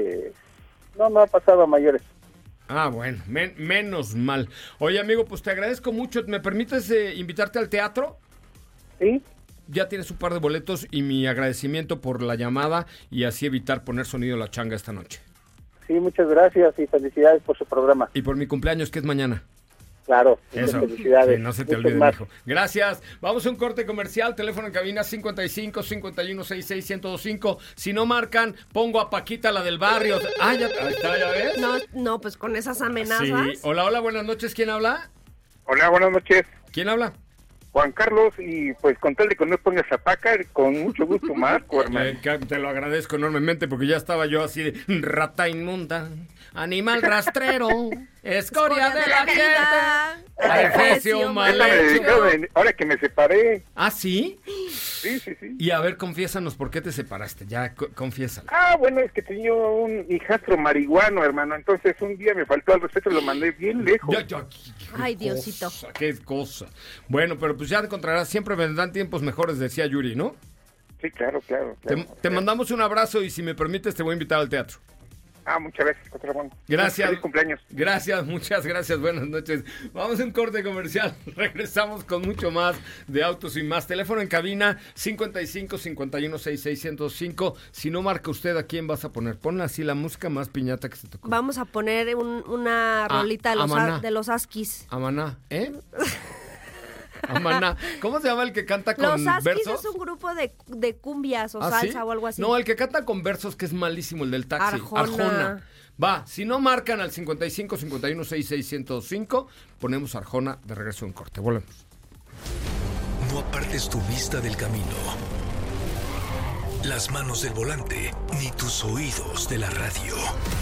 ha pasado a mayores. Bueno, menos mal. Oye, amigo, pues te agradezco mucho. ¿Me permites invitarte al teatro? Sí. Ya tienes un par de boletos y mi agradecimiento por la llamada y así evitar poner sonido La Changa esta noche. Sí, muchas gracias y felicidades por su programa. Y por mi cumpleaños, que es mañana. Claro, eso. Felicidades. Sí, no se te olvide, hijo. Gracias. Vamos a un corte comercial. Teléfono en cabina 55 51 66 1025. Si no marcan, pongo a Paquita, la del barrio. Ahí está, ¿ya ves? No, pues con esas amenazas. Sí. Hola, buenas noches. ¿Quién habla? Hola, buenas noches. ¿Quién habla? Juan Carlos, y pues con tal de que no pongas a Paca, con mucho gusto marco, hermano. Te lo agradezco enormemente porque ya estaba yo así de rata inmunda, animal rastrero, escoria de la vida, adefesio mal hecho. Ahora que me separé. ¿Ah, sí? Sí, sí, sí. Y a ver, confiésanos, ¿por qué te separaste? Ya, confiésalo. Bueno, es que tenía un hijastro marihuano, hermano. Entonces un día me faltó al respeto y lo mandé bien lejos. Ay, Diosito. Qué cosa. Bueno, pero pues ya encontrarás, siempre vendrán tiempos mejores, decía Yuri, ¿no? Sí, claro. Te mandamos un abrazo y si me permites te voy a invitar al teatro. Muchas gracias, José Ramón. Gracias. Feliz cumpleaños. Gracias, muchas gracias. Buenas noches. Vamos a un corte comercial. Regresamos con mucho más de Autos y Más. Teléfono en cabina 55 51 66 1025. Si no marca usted, ¿a quién vas a poner? Ponle así la música más piñata que se tocó. Vamos a poner una rolita de los Askis. Amaná, ¿eh? Amaná. ¿Cómo se llama el que canta con versos? Los Askis es un grupo de cumbias o salsa, ¿sí? O algo así. No, el que canta con versos, que es malísimo, el del taxi. Arjona. Va, si no marcan al 55 51 66 1025, ponemos Arjona. De regreso en corte. Volvemos. No apartes tu vista del camino, las manos del volante, ni tus oídos de la radio.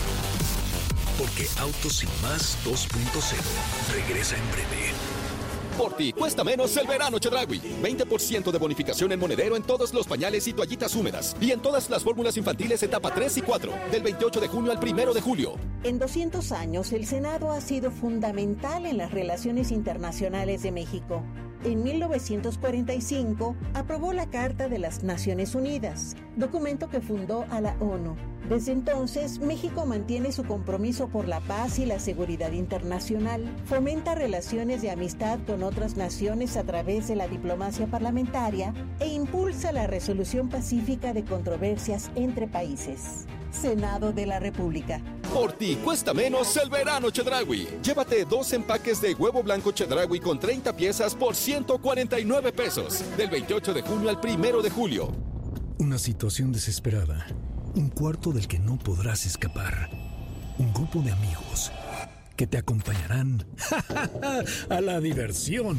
Porque Autos y Más 2.0 regresa en breve. Por ti cuesta menos el verano Chedraui. 20% de bonificación en monedero en todos los pañales y toallitas húmedas. Y en todas las fórmulas infantiles etapa 3 y 4. Del 28 de junio al 1 de julio. En 200 años, el Senado ha sido fundamental en las relaciones internacionales de México. En 1945, aprobó la Carta de las Naciones Unidas, documento que fundó a la ONU. Desde entonces, México mantiene su compromiso por la paz y la seguridad internacional, fomenta relaciones de amistad con otras naciones a través de la diplomacia parlamentaria e impulsa la resolución pacífica de controversias entre países. Senado de la República. Por ti cuesta menos el verano Chedraui. Llévate 2 empaques de huevo blanco Chedraui con 30 piezas por 149 pesos. Del 28 de junio al 1 de julio. Una situación desesperada. Un cuarto del que no podrás escapar. Un grupo de amigos que te acompañarán a la diversión.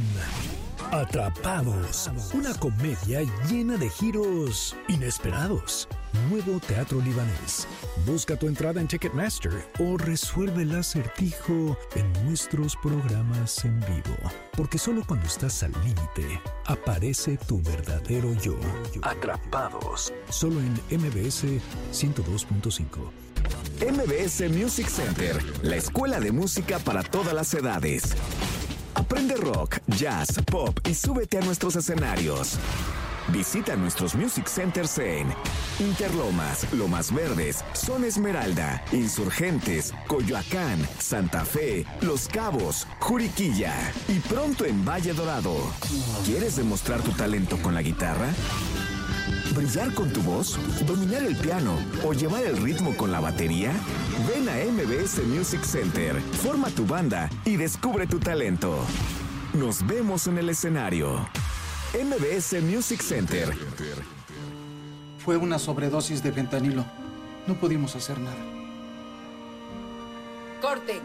Atrapados. Una comedia llena de giros inesperados. Nuevo teatro libanés. Busca tu entrada en Ticketmaster o resuelve el acertijo en nuestros programas en vivo. Porque solo cuando estás al límite, aparece tu verdadero yo. Atrapados. Solo en MBS 102.5. MBS Music Center, la escuela de música para todas las edades. Aprende rock, jazz, pop y súbete a nuestros escenarios. Visita nuestros Music Centers en Interlomas, Lomas Verdes, Zona Esmeralda, Insurgentes, Coyoacán, Santa Fe, Los Cabos, Juriquilla y pronto en Valle Dorado. ¿Quieres demostrar tu talento con la guitarra? ¿Brillar con tu voz? ¿Dominar el piano? ¿O llevar el ritmo con la batería? Ven a MBS Music Center, forma tu banda y descubre tu talento. Nos vemos en el escenario. MBS Music Center. Fue una sobredosis de fentanilo. No pudimos hacer nada. ¡Corte!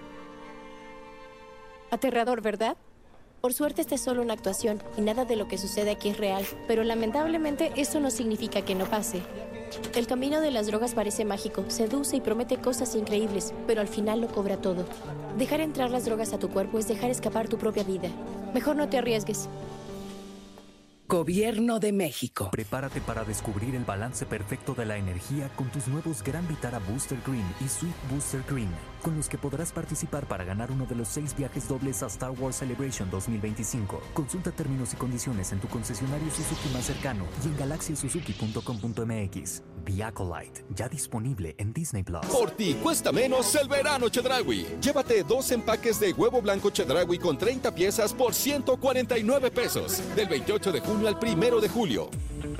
Aterrador, ¿verdad? Por suerte esta es solo una actuación y nada de lo que sucede aquí es real, pero lamentablemente esto no significa que no pase. El camino de las drogas parece mágico, seduce y promete cosas increíbles, pero al final lo cobra todo. Dejar entrar las drogas a tu cuerpo es dejar escapar tu propia vida. Mejor no te arriesgues. Gobierno de México. Prepárate para descubrir el balance perfecto de la energía con tus nuevos Gran Vitara Booster Green y Sweet Booster Green, con los que podrás participar para ganar uno de los 6 viajes dobles a Star Wars Celebration 2025. Consulta términos y condiciones en tu concesionario Suzuki más cercano y en galaxiasuzuki.com.mx. The Acolyte, ya disponible en Disney Plus. Por ti cuesta menos el verano Chedraui. Llévate 2 empaques de huevo blanco Chedraui con 30 piezas por 149 pesos. Del 28 de junio al 1 de julio.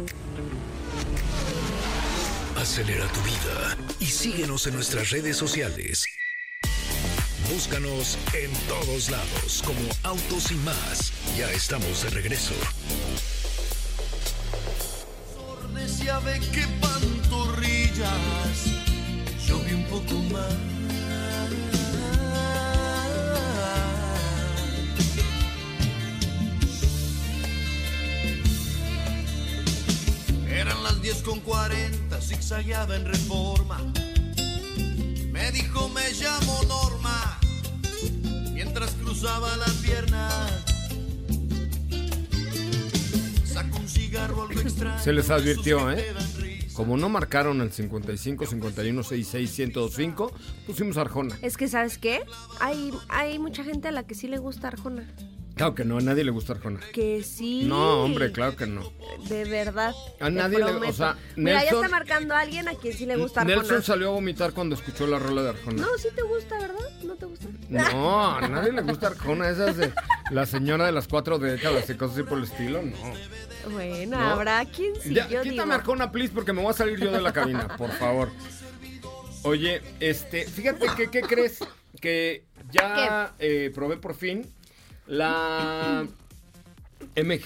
Acelera tu vida y síguenos en nuestras redes sociales. Búscanos en todos lados como Autos y Más. Ya estamos de regreso. Ya ve qué pantorrillas, yo vi un poco más. Eran las 10:40, zigzagueaba en Reforma. Me dijo me llamo Norma, mientras cruzaba la pierna. Sacó un cigarro Se les advirtió, ¿eh? Como no marcaron el 55 51 66 1025, pusimos Arjona. Es que, ¿sabes qué? Hay mucha gente a la que sí le gusta Arjona. Claro que no, a nadie le gusta Arjona. Que sí. No, hombre, claro que no. De verdad. A nadie le gusta. O sea, mira, ya está marcando a alguien a quien sí le gusta Arjona. Nelson salió a vomitar cuando escuchó la rola de Arjona. No, sí te gusta, ¿verdad? ¿No te gusta? No, a nadie le gusta Arjona. Esa es de la señora de las 4 décadas y cosas así por el estilo, no. Bueno, ¿no? Habrá quien sí, ya, yo quítame digo. Arjona, please, porque me voy a salir yo de la cabina, por favor. Oye, fíjate que, ¿qué crees? Que ya probé por fin la MG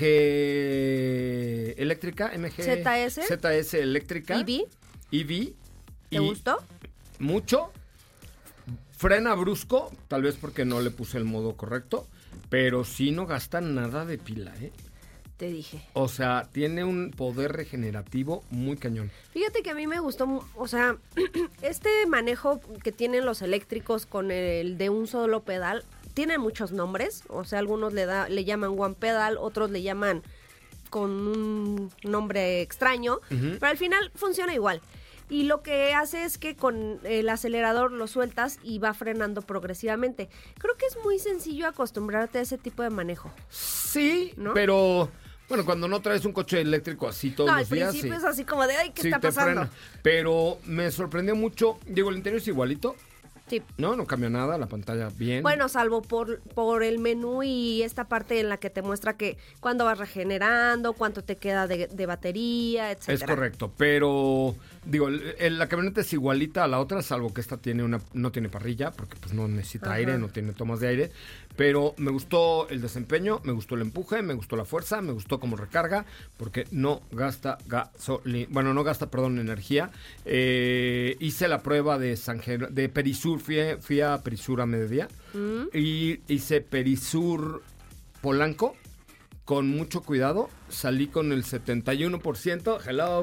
eléctrica, ZS eléctrica. EV. ¿Te gustó? Mucho. Frena brusco, tal vez porque no le puse el modo correcto, pero sí no gasta nada de pila, ¿eh? Te dije. O sea, tiene un poder regenerativo muy cañón. Fíjate que a mí me gustó, o sea, este manejo que tienen los eléctricos con el de un solo pedal, tiene muchos nombres, o sea, algunos le llaman one pedal, otros le llaman con un nombre extraño, pero al final funciona igual. Y lo que hace es que con el acelerador lo sueltas y va frenando progresivamente. Creo que es muy sencillo acostumbrarte a ese tipo de manejo. Sí, ¿no? Pero bueno, cuando no traes un coche eléctrico así todos los días. Al principio es así como de, ay, ¿qué está pasando? Frena. Pero me sorprendió mucho. Digo, el interior es igualito. Sí. No cambia nada, la pantalla bien. Bueno, salvo por el menú y esta parte en la que te muestra que cuándo vas regenerando, cuánto te queda de batería, etcétera. Es correcto, pero digo, la camioneta es igualita a la otra, salvo que esta no tiene parrilla, porque pues no necesita aire, no tiene tomas de aire. Pero me gustó el desempeño, me gustó el empuje, me gustó la fuerza, me gustó cómo recarga, porque no gasta energía. Hice la prueba de Perisur, fui a Perisur a mediodía, y hice Perisur Polanco, con mucho cuidado, salí con el 71%,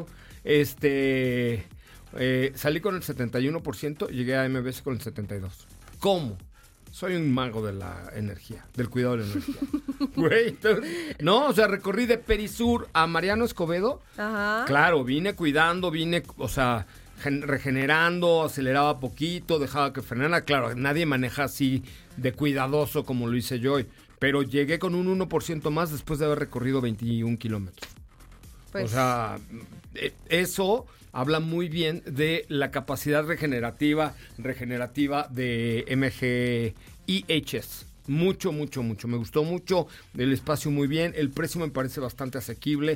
salí con el 71%, llegué a MBS con el 72%. ¿Cómo? Soy un mago de la energía, del cuidado de la energía. Güey, no, o sea, recorrí de Perisur a Mariano Escobedo. Ajá. Claro, vine cuidando, regenerando, aceleraba poquito, dejaba que frenara. Claro, nadie maneja así de cuidadoso como lo hice yo. Pero llegué con un 1% más después de haber recorrido 21 kilómetros. Pues, o sea, eso habla muy bien de la capacidad regenerativa de MG EHS. Mucho. Me gustó mucho. El espacio muy bien. El precio me parece bastante asequible.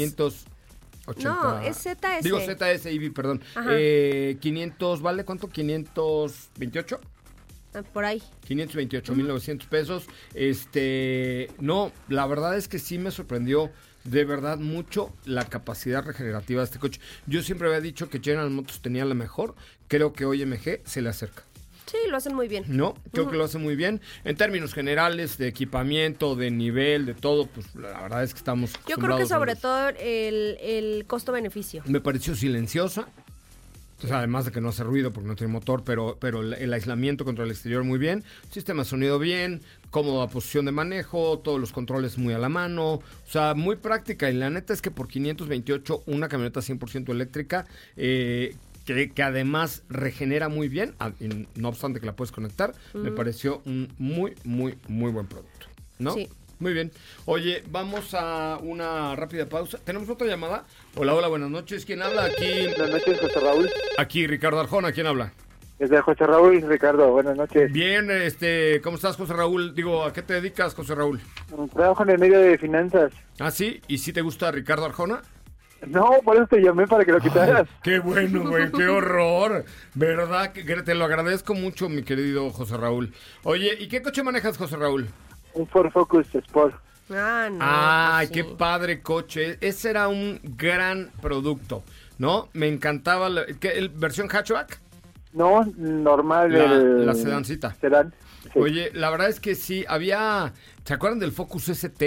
580. No, es ZS. Digo ZS EV, perdón. 500, ¿vale? ¿Cuánto? 528. Por ahí. 528,900 pesos. No, la verdad es que sí me sorprendió de verdad mucho la capacidad regenerativa de este coche. Yo siempre había dicho que General Motors tenía la mejor. Creo que hoy MG se le acerca. Sí, lo hacen muy bien. No, creo que lo hacen muy bien. En términos generales, de equipamiento, de nivel, de todo, pues la verdad es que estamos acostumbrados. Yo creo que sobre todo el costo-beneficio. Me pareció silenciosa. O sea, además de que no hace ruido porque no tiene motor, pero el aislamiento contra el exterior muy bien, sistema de sonido bien, cómoda posición de manejo, todos los controles muy a la mano, o sea, muy práctica. Y la neta es que por 528 una camioneta 100% eléctrica, que además regenera muy bien, no obstante que la puedes conectar, me pareció un muy buen producto, ¿no? Sí. Muy bien. Oye, vamos a una rápida pausa. ¿Tenemos otra llamada? Hola, buenas noches. ¿Quién habla aquí? Buenas noches, José Raúl. Aquí, Ricardo Arjona. ¿Quién habla? Es de José Raúl, Ricardo. Buenas noches. Bien, ¿cómo estás, José Raúl? Digo, ¿a qué te dedicas, José Raúl? Trabajo en el medio de finanzas. ¿Ah, sí? ¿Y sí te gusta Ricardo Arjona? No, por eso te llamé para que lo quitaras. Qué bueno, güey, qué horror. ¿Verdad? Que te lo agradezco mucho, mi querido José Raúl. Oye, ¿y qué coche manejas, José Raúl? Un Ford Focus Sport. Ay, qué padre coche. Ese era un gran producto, ¿no? Me encantaba. ¿Versión hatchback? No, normal. La sedancita. Sedán. Sí. Oye, la verdad es que sí, ¿se acuerdan del Focus ST?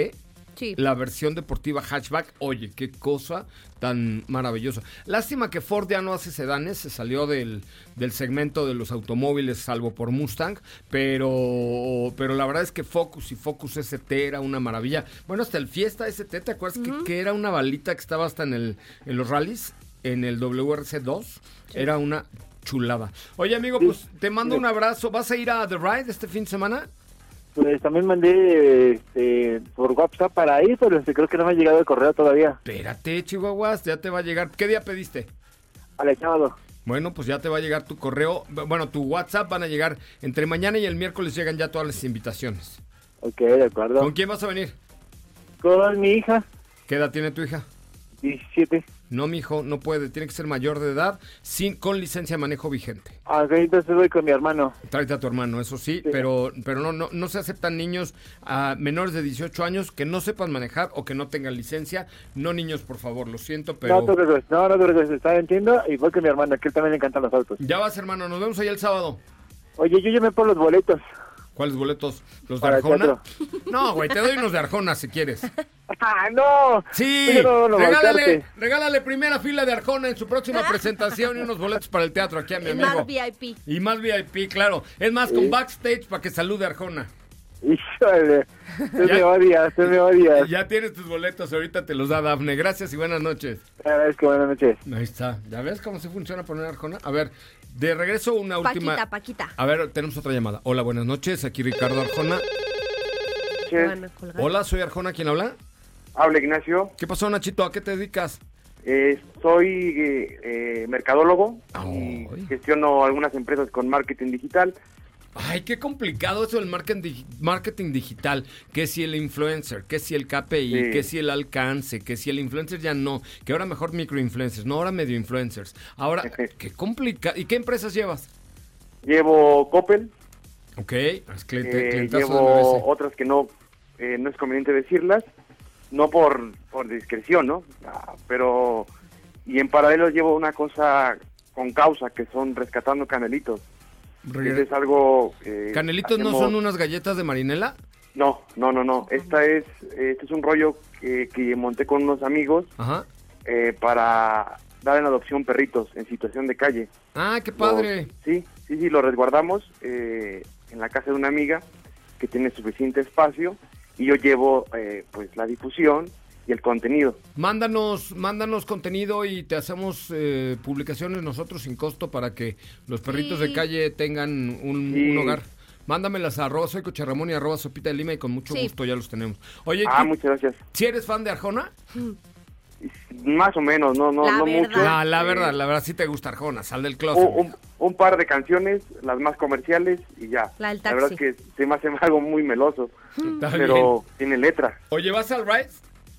Sí. La versión deportiva hatchback, oye, qué cosa tan maravillosa. Lástima que Ford ya no hace sedanes, se salió del segmento de los automóviles, salvo por Mustang, pero la verdad es que Focus y Focus ST era una maravilla. Bueno, hasta el Fiesta ST, ¿te acuerdas que era una balita que estaba hasta en los rallies? En el WRC2, era una chulada. Oye, amigo, pues te mando un abrazo. ¿Vas a ir a The Ride este fin de semana? Pues también mandé por WhatsApp para ir, pero creo que no me ha llegado el correo todavía. Espérate, Chihuahuas, ya te va a llegar. ¿Qué día pediste? Al sábado. Bueno, pues ya te va a llegar tu correo. Bueno, tu WhatsApp van a llegar. Entre mañana y el miércoles llegan ya todas las invitaciones. Ok, de acuerdo. ¿Con quién vas a venir? Con mi hija. ¿Qué edad tiene tu hija? 17. No, mijo, no puede. Tiene que ser mayor de edad con licencia de manejo vigente. Ah, ok, entonces voy con mi hermano. Tráete a tu hermano, eso sí. Pero no se aceptan niños menores de 18 años que no sepan manejar o que no tengan licencia. No niños, por favor, lo siento, pero... No te preocupes, está entiendo y voy con mi hermano, que él también le encantan los autos. Ya vas, hermano, nos vemos ahí el sábado. Oye, yo llamé por los boletos. ¿Cuáles boletos? ¿Los de Para Arjona? No, güey, te doy unos de Arjona si quieres. ¡Ah, no! Sí, regálale primera fila de Arjona en su próxima presentación y unos boletos para el teatro aquí a mi amigo. Y más VIP. Y más VIP, claro. Es más, con backstage para que salude a Arjona. Híjole, se me odia. Ya tienes tus boletos, ahorita te los da Dafne. Gracias y buenas noches. Agradezco, buenas noches. Ahí está. ¿Ya ves cómo se funciona poner Arjona? A ver, de regreso una última... Paquita. A ver, tenemos otra llamada. Hola, buenas noches. Aquí Ricardo Arjona. Hola, soy Arjona. ¿Quién habla? Habla Ignacio. ¿Qué pasó, Nachito? ¿A qué te dedicas? Soy mercadólogo y gestiono algunas empresas con marketing digital. Ay, qué complicado eso del marketing digital. Que si el influencer, que si el KPI, que si el alcance, que si el influencer ya no, que ahora mejor microinfluencers, no ahora medio influencers. Ahora, qué complicado. ¿Y qué empresas llevas? Llevo Coppel. Ok, es clientazo llevo otras que no es conveniente decirlas, no por discreción, ¿no? Pero, y en paralelo llevo una cosa con causa, que son Rescatando Canelitos. Es algo... ¿Canelitos no son unas galletas de marinela? No. Este es un rollo que monté con unos amigos. Ajá. Para dar en adopción perritos en situación de calle. ¡Ah, qué padre! Sí, los resguardamos en la casa de una amiga que tiene suficiente espacio y yo llevo pues la difusión y el contenido. Mándanos contenido y te hacemos publicaciones nosotros sin costo para que los perritos de calle tengan un hogar. Mándamelas a @soycocherramón y @sopita de lima y con mucho gusto ya los tenemos. Oye, muchas gracias. ¿Si eres fan de Arjona? Más o menos, no mucho. La verdad sí te gusta Arjona, sal del closet. Un par de canciones, las más comerciales y ya. La verdad es que se me hace algo muy meloso, pero bien. Tiene letra. Oye, ¿vas al Rise?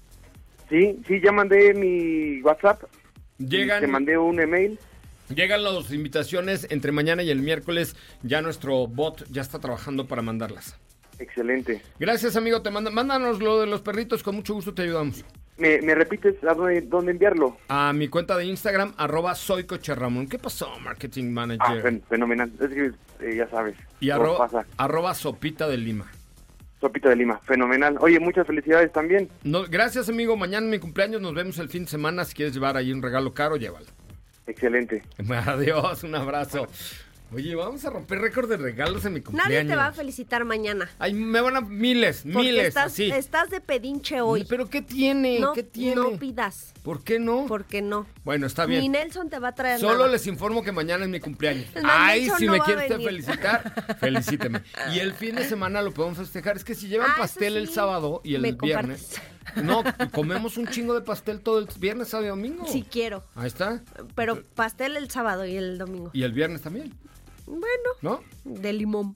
Sí, ya mandé mi WhatsApp. Te mandé un email. Llegan las invitaciones entre mañana y el miércoles. Ya nuestro bot ya está trabajando para mandarlas. Excelente. Gracias, amigo. Mándanos lo de los perritos, con mucho gusto te ayudamos. ¿Me repites a dónde enviarlo? A mi cuenta de Instagram, @soycocherramón. ¿Qué pasó, marketing manager? Fenomenal. Es que ya sabes. Y @sopita de lima. Sopita de Lima, fenomenal. Oye, muchas felicidades también. Gracias, amigo. Mañana es mi cumpleaños, nos vemos el fin de semana. Si quieres llevar ahí un regalo caro, llévalo. Excelente. Adiós, un abrazo. Oye, vamos a romper récord de regalos en mi cumpleaños. Nadie te va a felicitar mañana. Ay, me van a miles. Así. Estás de pedinche hoy. ¿Pero qué tiene? ¿Qué tiene? No pidas. ¿Por qué no? ¿Por qué no? Bueno, está bien. Ni Nelson te va a traer Solo nada. les informo que mañana es mi cumpleaños. Nelson si no me va quiere a usted venir. felicitar, felicíteme. Y el fin de semana lo podemos festejar. Es que si llevan pastel el sábado y el viernes... No, comemos un chingo de pastel todo el viernes, sábado y domingo. Sí quiero. Ahí está. Pero pastel el sábado y el domingo. ¿Y el viernes también? Bueno. ¿No? De limón.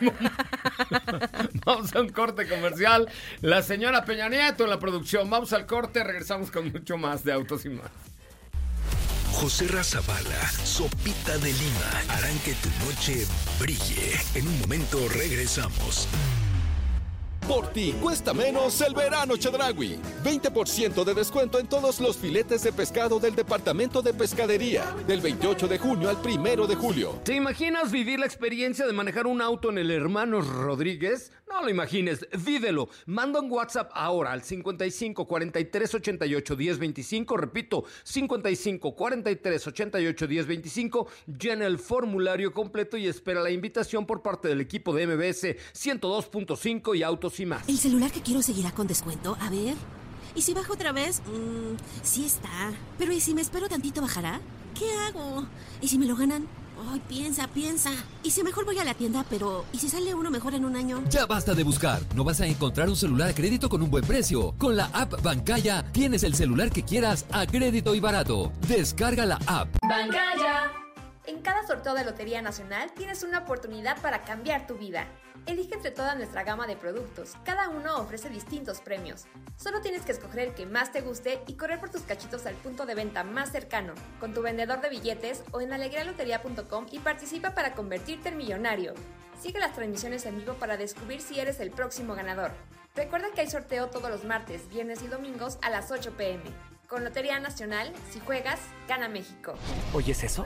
Vamos a un corte comercial. La señora Peña Nieto en la producción. Vamos al corte, regresamos con mucho más de Autos y Más. José Razabala, Sopita de Lima, harán que tu noche brille. En un momento regresamos. Por ti cuesta menos el verano Chedraui. 20% de descuento en todos los filetes de pescado del Departamento de Pescadería. Del 28 de junio al 1 de julio. ¿Te imaginas vivir la experiencia de manejar un auto en el Hermanos Rodríguez? No lo imagines, vívelo. Manda un WhatsApp ahora al 55 43 88 10 25. Repito, 55 43 88 10 25. Llena el formulario completo y espera la invitación por parte del equipo de MBS 102.5 y Autos y Más. ¿El celular que quiero seguirá con descuento? A ver. ¿Y si bajo otra vez? Sí está. Pero ¿y si me espero tantito bajará? ¿Qué hago? ¿Y si me lo ganan? Ay, piensa. ¿Y si mejor voy a la tienda, pero ¿y si sale uno mejor en un año? Ya basta de buscar. No vas a encontrar un celular a crédito con un buen precio. Con la app Bancaya tienes el celular que quieras a crédito y barato. Descarga la app. Bancaya. En cada sorteo de Lotería Nacional tienes una oportunidad para cambiar tu vida. Elige entre toda nuestra gama de productos. Cada uno ofrece distintos premios. Solo tienes que escoger el que más te guste y correr por tus cachitos al punto de venta más cercano, con tu vendedor de billetes o en alegrialoteria.com y participa para convertirte en millonario. Sigue las transmisiones en vivo para descubrir si eres el próximo ganador. Recuerda que hay sorteo todos los martes, viernes y domingos a las 8 p.m. Con Lotería Nacional, si juegas, gana México. ¿Oyes eso?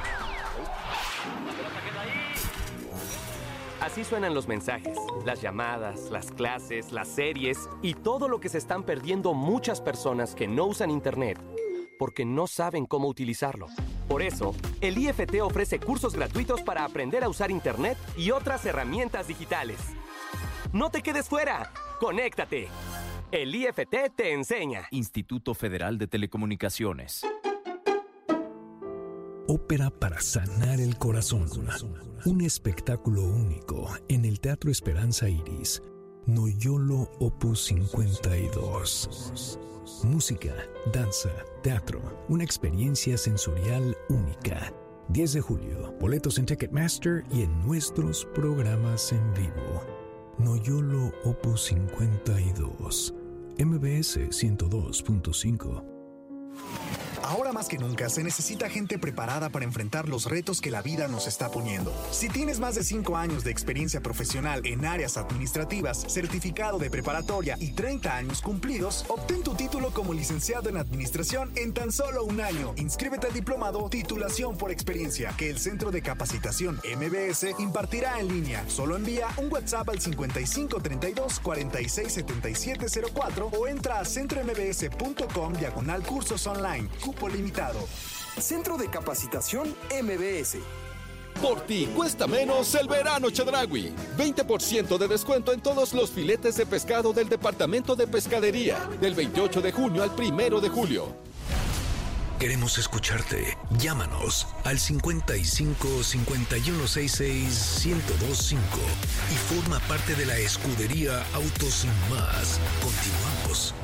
Así suenan los mensajes, las llamadas, las clases, las series y todo lo que se están perdiendo muchas personas que no usan Internet porque no saben cómo utilizarlo. Por eso, el IFT ofrece cursos gratuitos para aprender a usar Internet y otras herramientas digitales. ¡No te quedes fuera! ¡Conéctate! El IFT te enseña. Instituto Federal de Telecomunicaciones. Ópera para sanar el corazón. Un espectáculo único en el Teatro Esperanza Iris. Noyolo Opus 52. Música, danza, teatro. Una experiencia sensorial única. 10 de julio. Boletos en Ticketmaster y en nuestros programas en vivo. Noyolo Opus 52. MBS 102.5. Ahora más que nunca se necesita gente preparada para enfrentar los retos que la vida nos está poniendo. Si tienes más de 5 años de experiencia profesional en áreas administrativas, certificado de preparatoria y 30 años cumplidos, obtén tu título como licenciado en administración en tan solo un año. Inscríbete al diplomado Titulación por Experiencia, que el Centro de Capacitación MBS impartirá en línea. Solo envía un WhatsApp al 5532 467704 o entra a centrombs.com/cursos online. Cupo limitado. Centro de Capacitación MBS. Por ti cuesta menos el verano Chedraui. 20% de descuento en todos los filetes de pescado del Departamento de Pescadería. Del 28 de junio al 1 de julio. Queremos escucharte. Llámanos al 55 5166 1025 y forma parte de la escudería Autos y Más. Continuamos.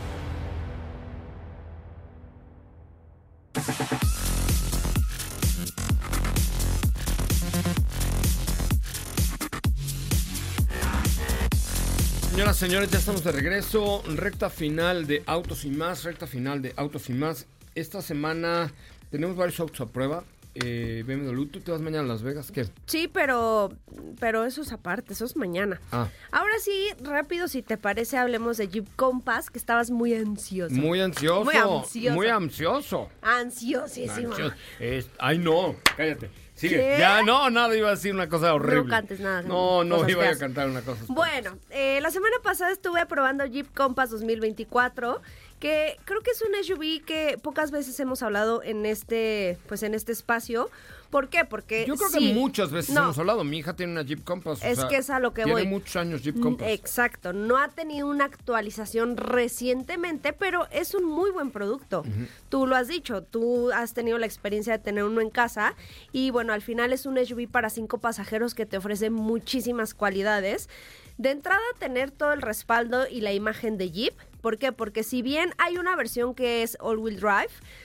Señoras, señores, ya estamos de regreso. Recta final de Autos y Más. Esta semana tenemos varios autos a prueba. BMW, ¿tú te vas mañana a Las Vegas? ¿Qué? Sí, pero eso es aparte, eso es mañana. Ahora sí, rápido, si te parece, hablemos de Jeep Compass, que estabas muy ansioso. Muy ansioso. Ansiosísimo. Ay, no, cállate. Sigue. ¿Qué? Ya, nada, iba a decir una cosa horrible. No cantes nada. No, iba a cantar una cosa. Bueno, la semana pasada estuve probando Jeep Compass 2024, que creo que es un SUV que pocas veces hemos hablado en este espacio. ¿Por qué? Porque yo creo que muchas veces hemos hablado. Mi hija tiene una Jeep Compass. Que es a lo que voy. Tiene muchos años Jeep Compass. Exacto. No ha tenido una actualización recientemente, pero es un muy buen producto. Uh-huh. Tú lo has dicho. Tú has tenido la experiencia de tener uno en casa. Y bueno, al final es un SUV para 5 pasajeros que te ofrece muchísimas cualidades. De entrada, tener todo el respaldo y la imagen de Jeep. ¿Por qué? Porque si bien hay una versión que es all-wheel drive,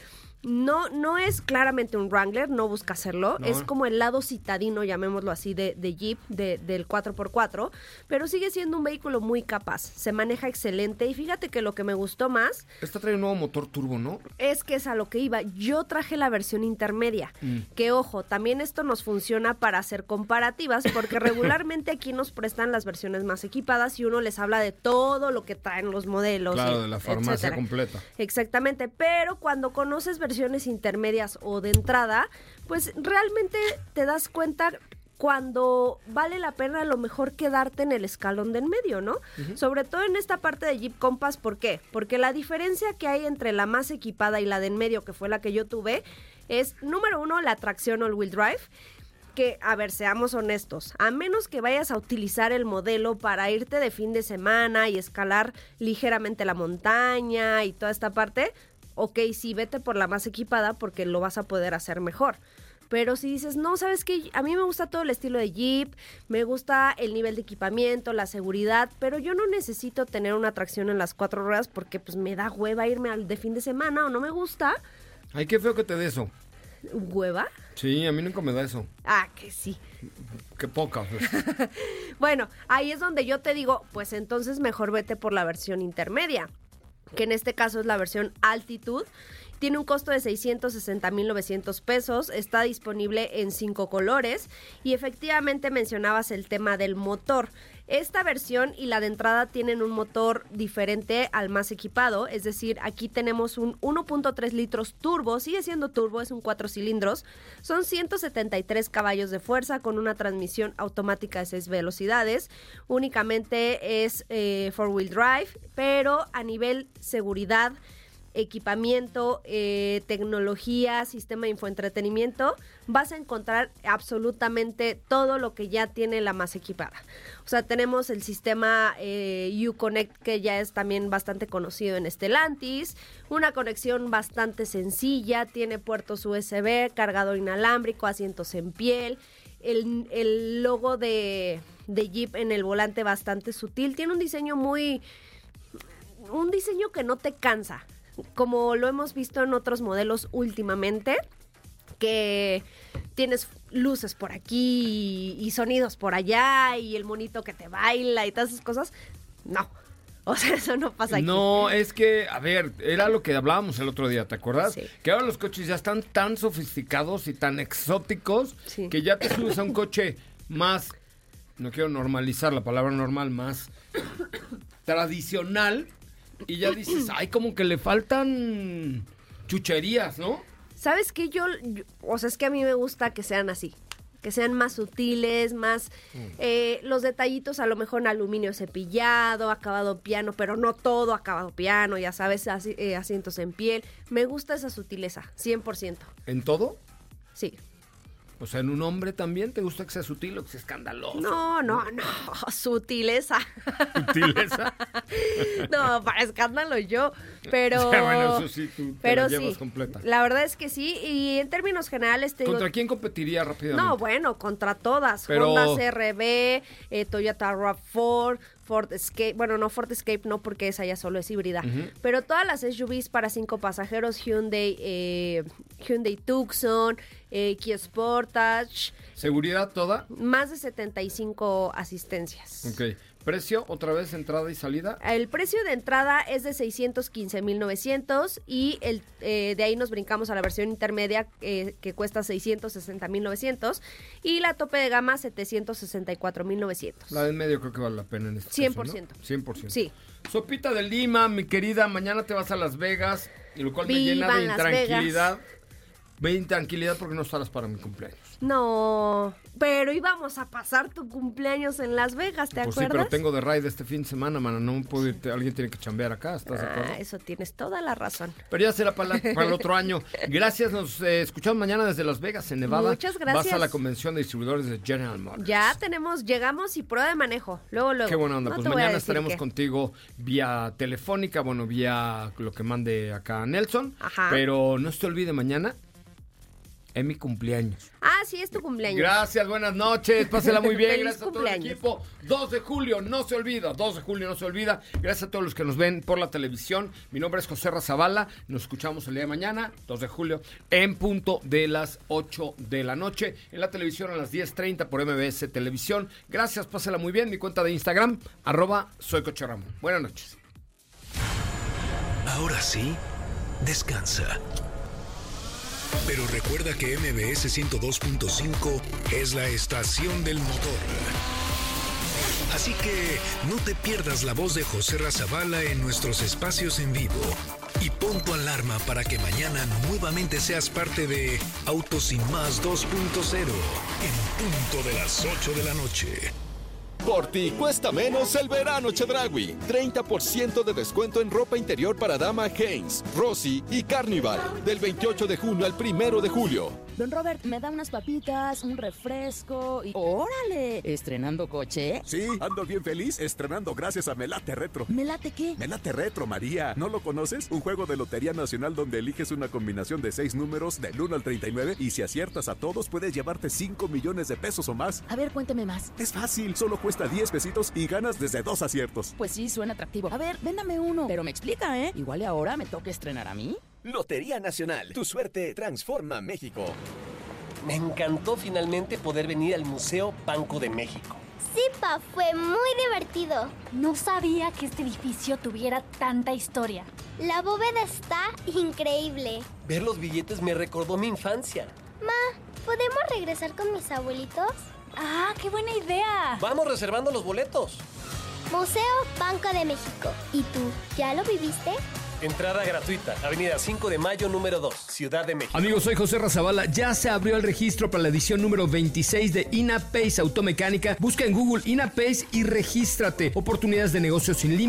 No es claramente un Wrangler, no busca hacerlo. No. Es como el lado citadino, llamémoslo así, de Jeep, del 4x4. Pero sigue siendo un vehículo muy capaz. Se maneja excelente. Y fíjate que lo que me gustó más... Esta trae un nuevo motor turbo, ¿no? Es que es a lo que iba. Yo traje la versión intermedia. Que, ojo, también esto nos funciona para hacer comparativas, porque regularmente aquí nos prestan las versiones más equipadas y uno les habla de todo lo que traen los modelos. Claro, de la farmacia etcétera. completa. Exactamente, pero cuando conoces versiones intermedias o de entrada, pues realmente te das cuenta cuando vale la pena a lo mejor quedarte en el escalón de en medio, ¿no? Sobre todo en esta parte de Jeep Compass, ¿por qué? Porque la diferencia que hay entre la más equipada y la de en medio, que fue la que yo tuve, es, número 1, la tracción all-wheel drive, que, a ver, seamos honestos, a menos que vayas a utilizar el modelo para irte de fin de semana y escalar ligeramente la montaña y toda esta parte, ok, sí, vete por la más equipada porque lo vas a poder hacer mejor. Pero si dices, no, ¿sabes qué? A mí me gusta todo el estilo de Jeep, me gusta el nivel de equipamiento, la seguridad, pero yo no necesito tener una tracción en las 4 ruedas porque pues me da hueva irme al de fin de semana o no me gusta. Ay, qué feo que te dé eso. ¿Hueva? Sí, a mí nunca me da eso. Ah, que sí. Qué poca. Pues. Bueno, ahí es donde yo te digo, pues entonces mejor vete por la versión intermedia, que en este caso es la versión Altitude. Tiene un costo de 660,900 pesos, está disponible en 5 colores y efectivamente mencionabas el tema del motor. Esta versión y la de entrada tienen un motor diferente al más equipado, es decir, aquí tenemos un 1.3 litros turbo, sigue siendo turbo, es un 4 cilindros, son 173 caballos de fuerza con una transmisión automática de 6 velocidades, únicamente es 4-wheel drive, pero a nivel seguridad, equipamiento, tecnología, sistema de infoentretenimiento, vas a encontrar absolutamente todo lo que ya tiene la más equipada. O sea, tenemos el sistema Uconnect, que ya es también bastante conocido en Stellantis, una conexión bastante sencilla, tiene puertos USB, cargador inalámbrico, asientos en piel, el logo de Jeep en el volante bastante sutil, tiene un diseño que no te cansa, como lo hemos visto en otros modelos últimamente, que tienes luces por aquí y sonidos por allá y el monito que te baila y todas esas cosas. No, o sea, eso no pasa aquí. No, es que, a ver, era lo que hablábamos el otro día, ¿te acuerdas? Sí. Que ahora los coches ya están tan sofisticados y tan exóticos que ya te subes a un coche más, no quiero normalizar la palabra normal, más tradicional. Y ya dices, ay, como que le faltan chucherías, ¿no? ¿Sabes qué? O sea, es que a mí me gusta que sean así, que sean más sutiles, más los detallitos a lo mejor en aluminio cepillado, acabado piano, pero no todo acabado piano, ya sabes, asientos en piel. Me gusta esa sutileza, 100%. ¿En todo? Sí. O sea, ¿en un hombre también te gusta que sea sutil o que sea escandaloso? No, sutileza. ¿Sutileza? No, para escándalo yo, pero... Bueno, eso sí, tú te la llevas completa. La verdad es que sí, y en términos generales te ¿Contra digo... quién competiría rápidamente? No, bueno, contra todas. Pero... Honda CR-V, Toyota RAV4, Ford Escape, bueno, no Ford Escape, no, porque esa ya solo es híbrida, pero todas las SUVs para 5 pasajeros, Hyundai Tucson, Kia Sportage. ¿Seguridad toda? Más de 75 asistencias. Ok. ¿Precio? ¿Otra vez entrada y salida? El precio de entrada es de 615,900 y de ahí nos brincamos a la versión intermedia que cuesta 660,900 y la tope de gama 764,900. La del medio creo que vale la pena en este 100%. caso, ¿no? 100%. Sí. Sopita de Lima, mi querida, mañana te vas a Las Vegas, y lo cual me llena de Las intranquilidad. Vegas. Me da intranquilidad porque no estarás para mi cumpleaños. No, pero íbamos a pasar tu cumpleaños en Las Vegas, ¿te acuerdas? Sí, pero tengo de ride este fin de semana, mana. No puedo irte, alguien tiene que chambear acá, ¿estás de acuerdo? Eso tienes toda la razón. Pero ya será para el otro año. Gracias, nos escuchamos mañana desde Las Vegas, en Nevada. Muchas gracias. Vas a la convención de distribuidores de General Motors. Ya llegamos y prueba de manejo. Luego. Qué buena onda. No Pues te voy a mañana decir estaremos contigo vía telefónica, vía lo que mande acá Nelson. Ajá. Pero no se te olvide mañana Es mi cumpleaños. Ah, sí, es tu cumpleaños. Gracias, buenas noches. Pásela muy bien. Feliz Gracias a todo el cumpleaños. equipo. 2 de julio, no se olvida. 2 de julio, no se olvida. Gracias a todos los que nos ven por la televisión. Mi nombre es José Razabala. Nos escuchamos el día de mañana, 2 de julio, en punto de las 8 de la noche. En la televisión a las 10:30 por MBS Televisión. Gracias, pásela muy bien. Mi cuenta de Instagram, @soycocherramón. Buenas noches. Ahora sí, descansa. Pero recuerda que MBS 102.5 es la estación del motor. Así que no te pierdas la voz de José Razabala en nuestros espacios en vivo. Y pon tu alarma para que mañana nuevamente seas parte de Autos y Más 2.0 en punto de las 8 de la noche. Por ti cuesta menos el verano Chedraui. 30% de descuento en ropa interior para dama Hanes, Rossi y Carnival. Del 28 de junio al 1 de julio. Don Robert, ¿me da unas papitas, un refresco y... ¡Órale! ¿Estrenando coche? Sí, ando bien feliz estrenando gracias a Melate Retro. ¿Melate qué? Melate Retro, María. ¿No lo conoces? Un juego de Lotería Nacional donde eliges una combinación de 6 números del 1 al 39 y si aciertas a todos puedes llevarte 5 millones de pesos o más. A ver, cuénteme más. Es fácil, solo cuesta 10 pesitos y ganas desde 2 aciertos. Pues sí, suena atractivo. A ver, véndame uno. Pero me explica, ¿eh? Igual y ahora me toca estrenar a mí. Lotería Nacional, tu suerte transforma México. Me encantó finalmente poder venir al Museo Banco de México. Sí, Pa, fue muy divertido. No sabía que este edificio tuviera tanta historia. La bóveda está increíble. Ver los billetes me recordó mi infancia. Ma, ¿podemos regresar con mis abuelitos? ¡Ah, qué buena idea! Vamos reservando los boletos. Museo Banco de México. ¿Y tú, ya lo viviste? Entrada gratuita, Avenida 5 de Mayo, número 2, Ciudad de México. Amigos, soy José Razabala. Ya se abrió el registro para la edición número 26 de INAPACE Automecánica. Busca en Google INAPACE y regístrate. Oportunidades de negocio sin límite.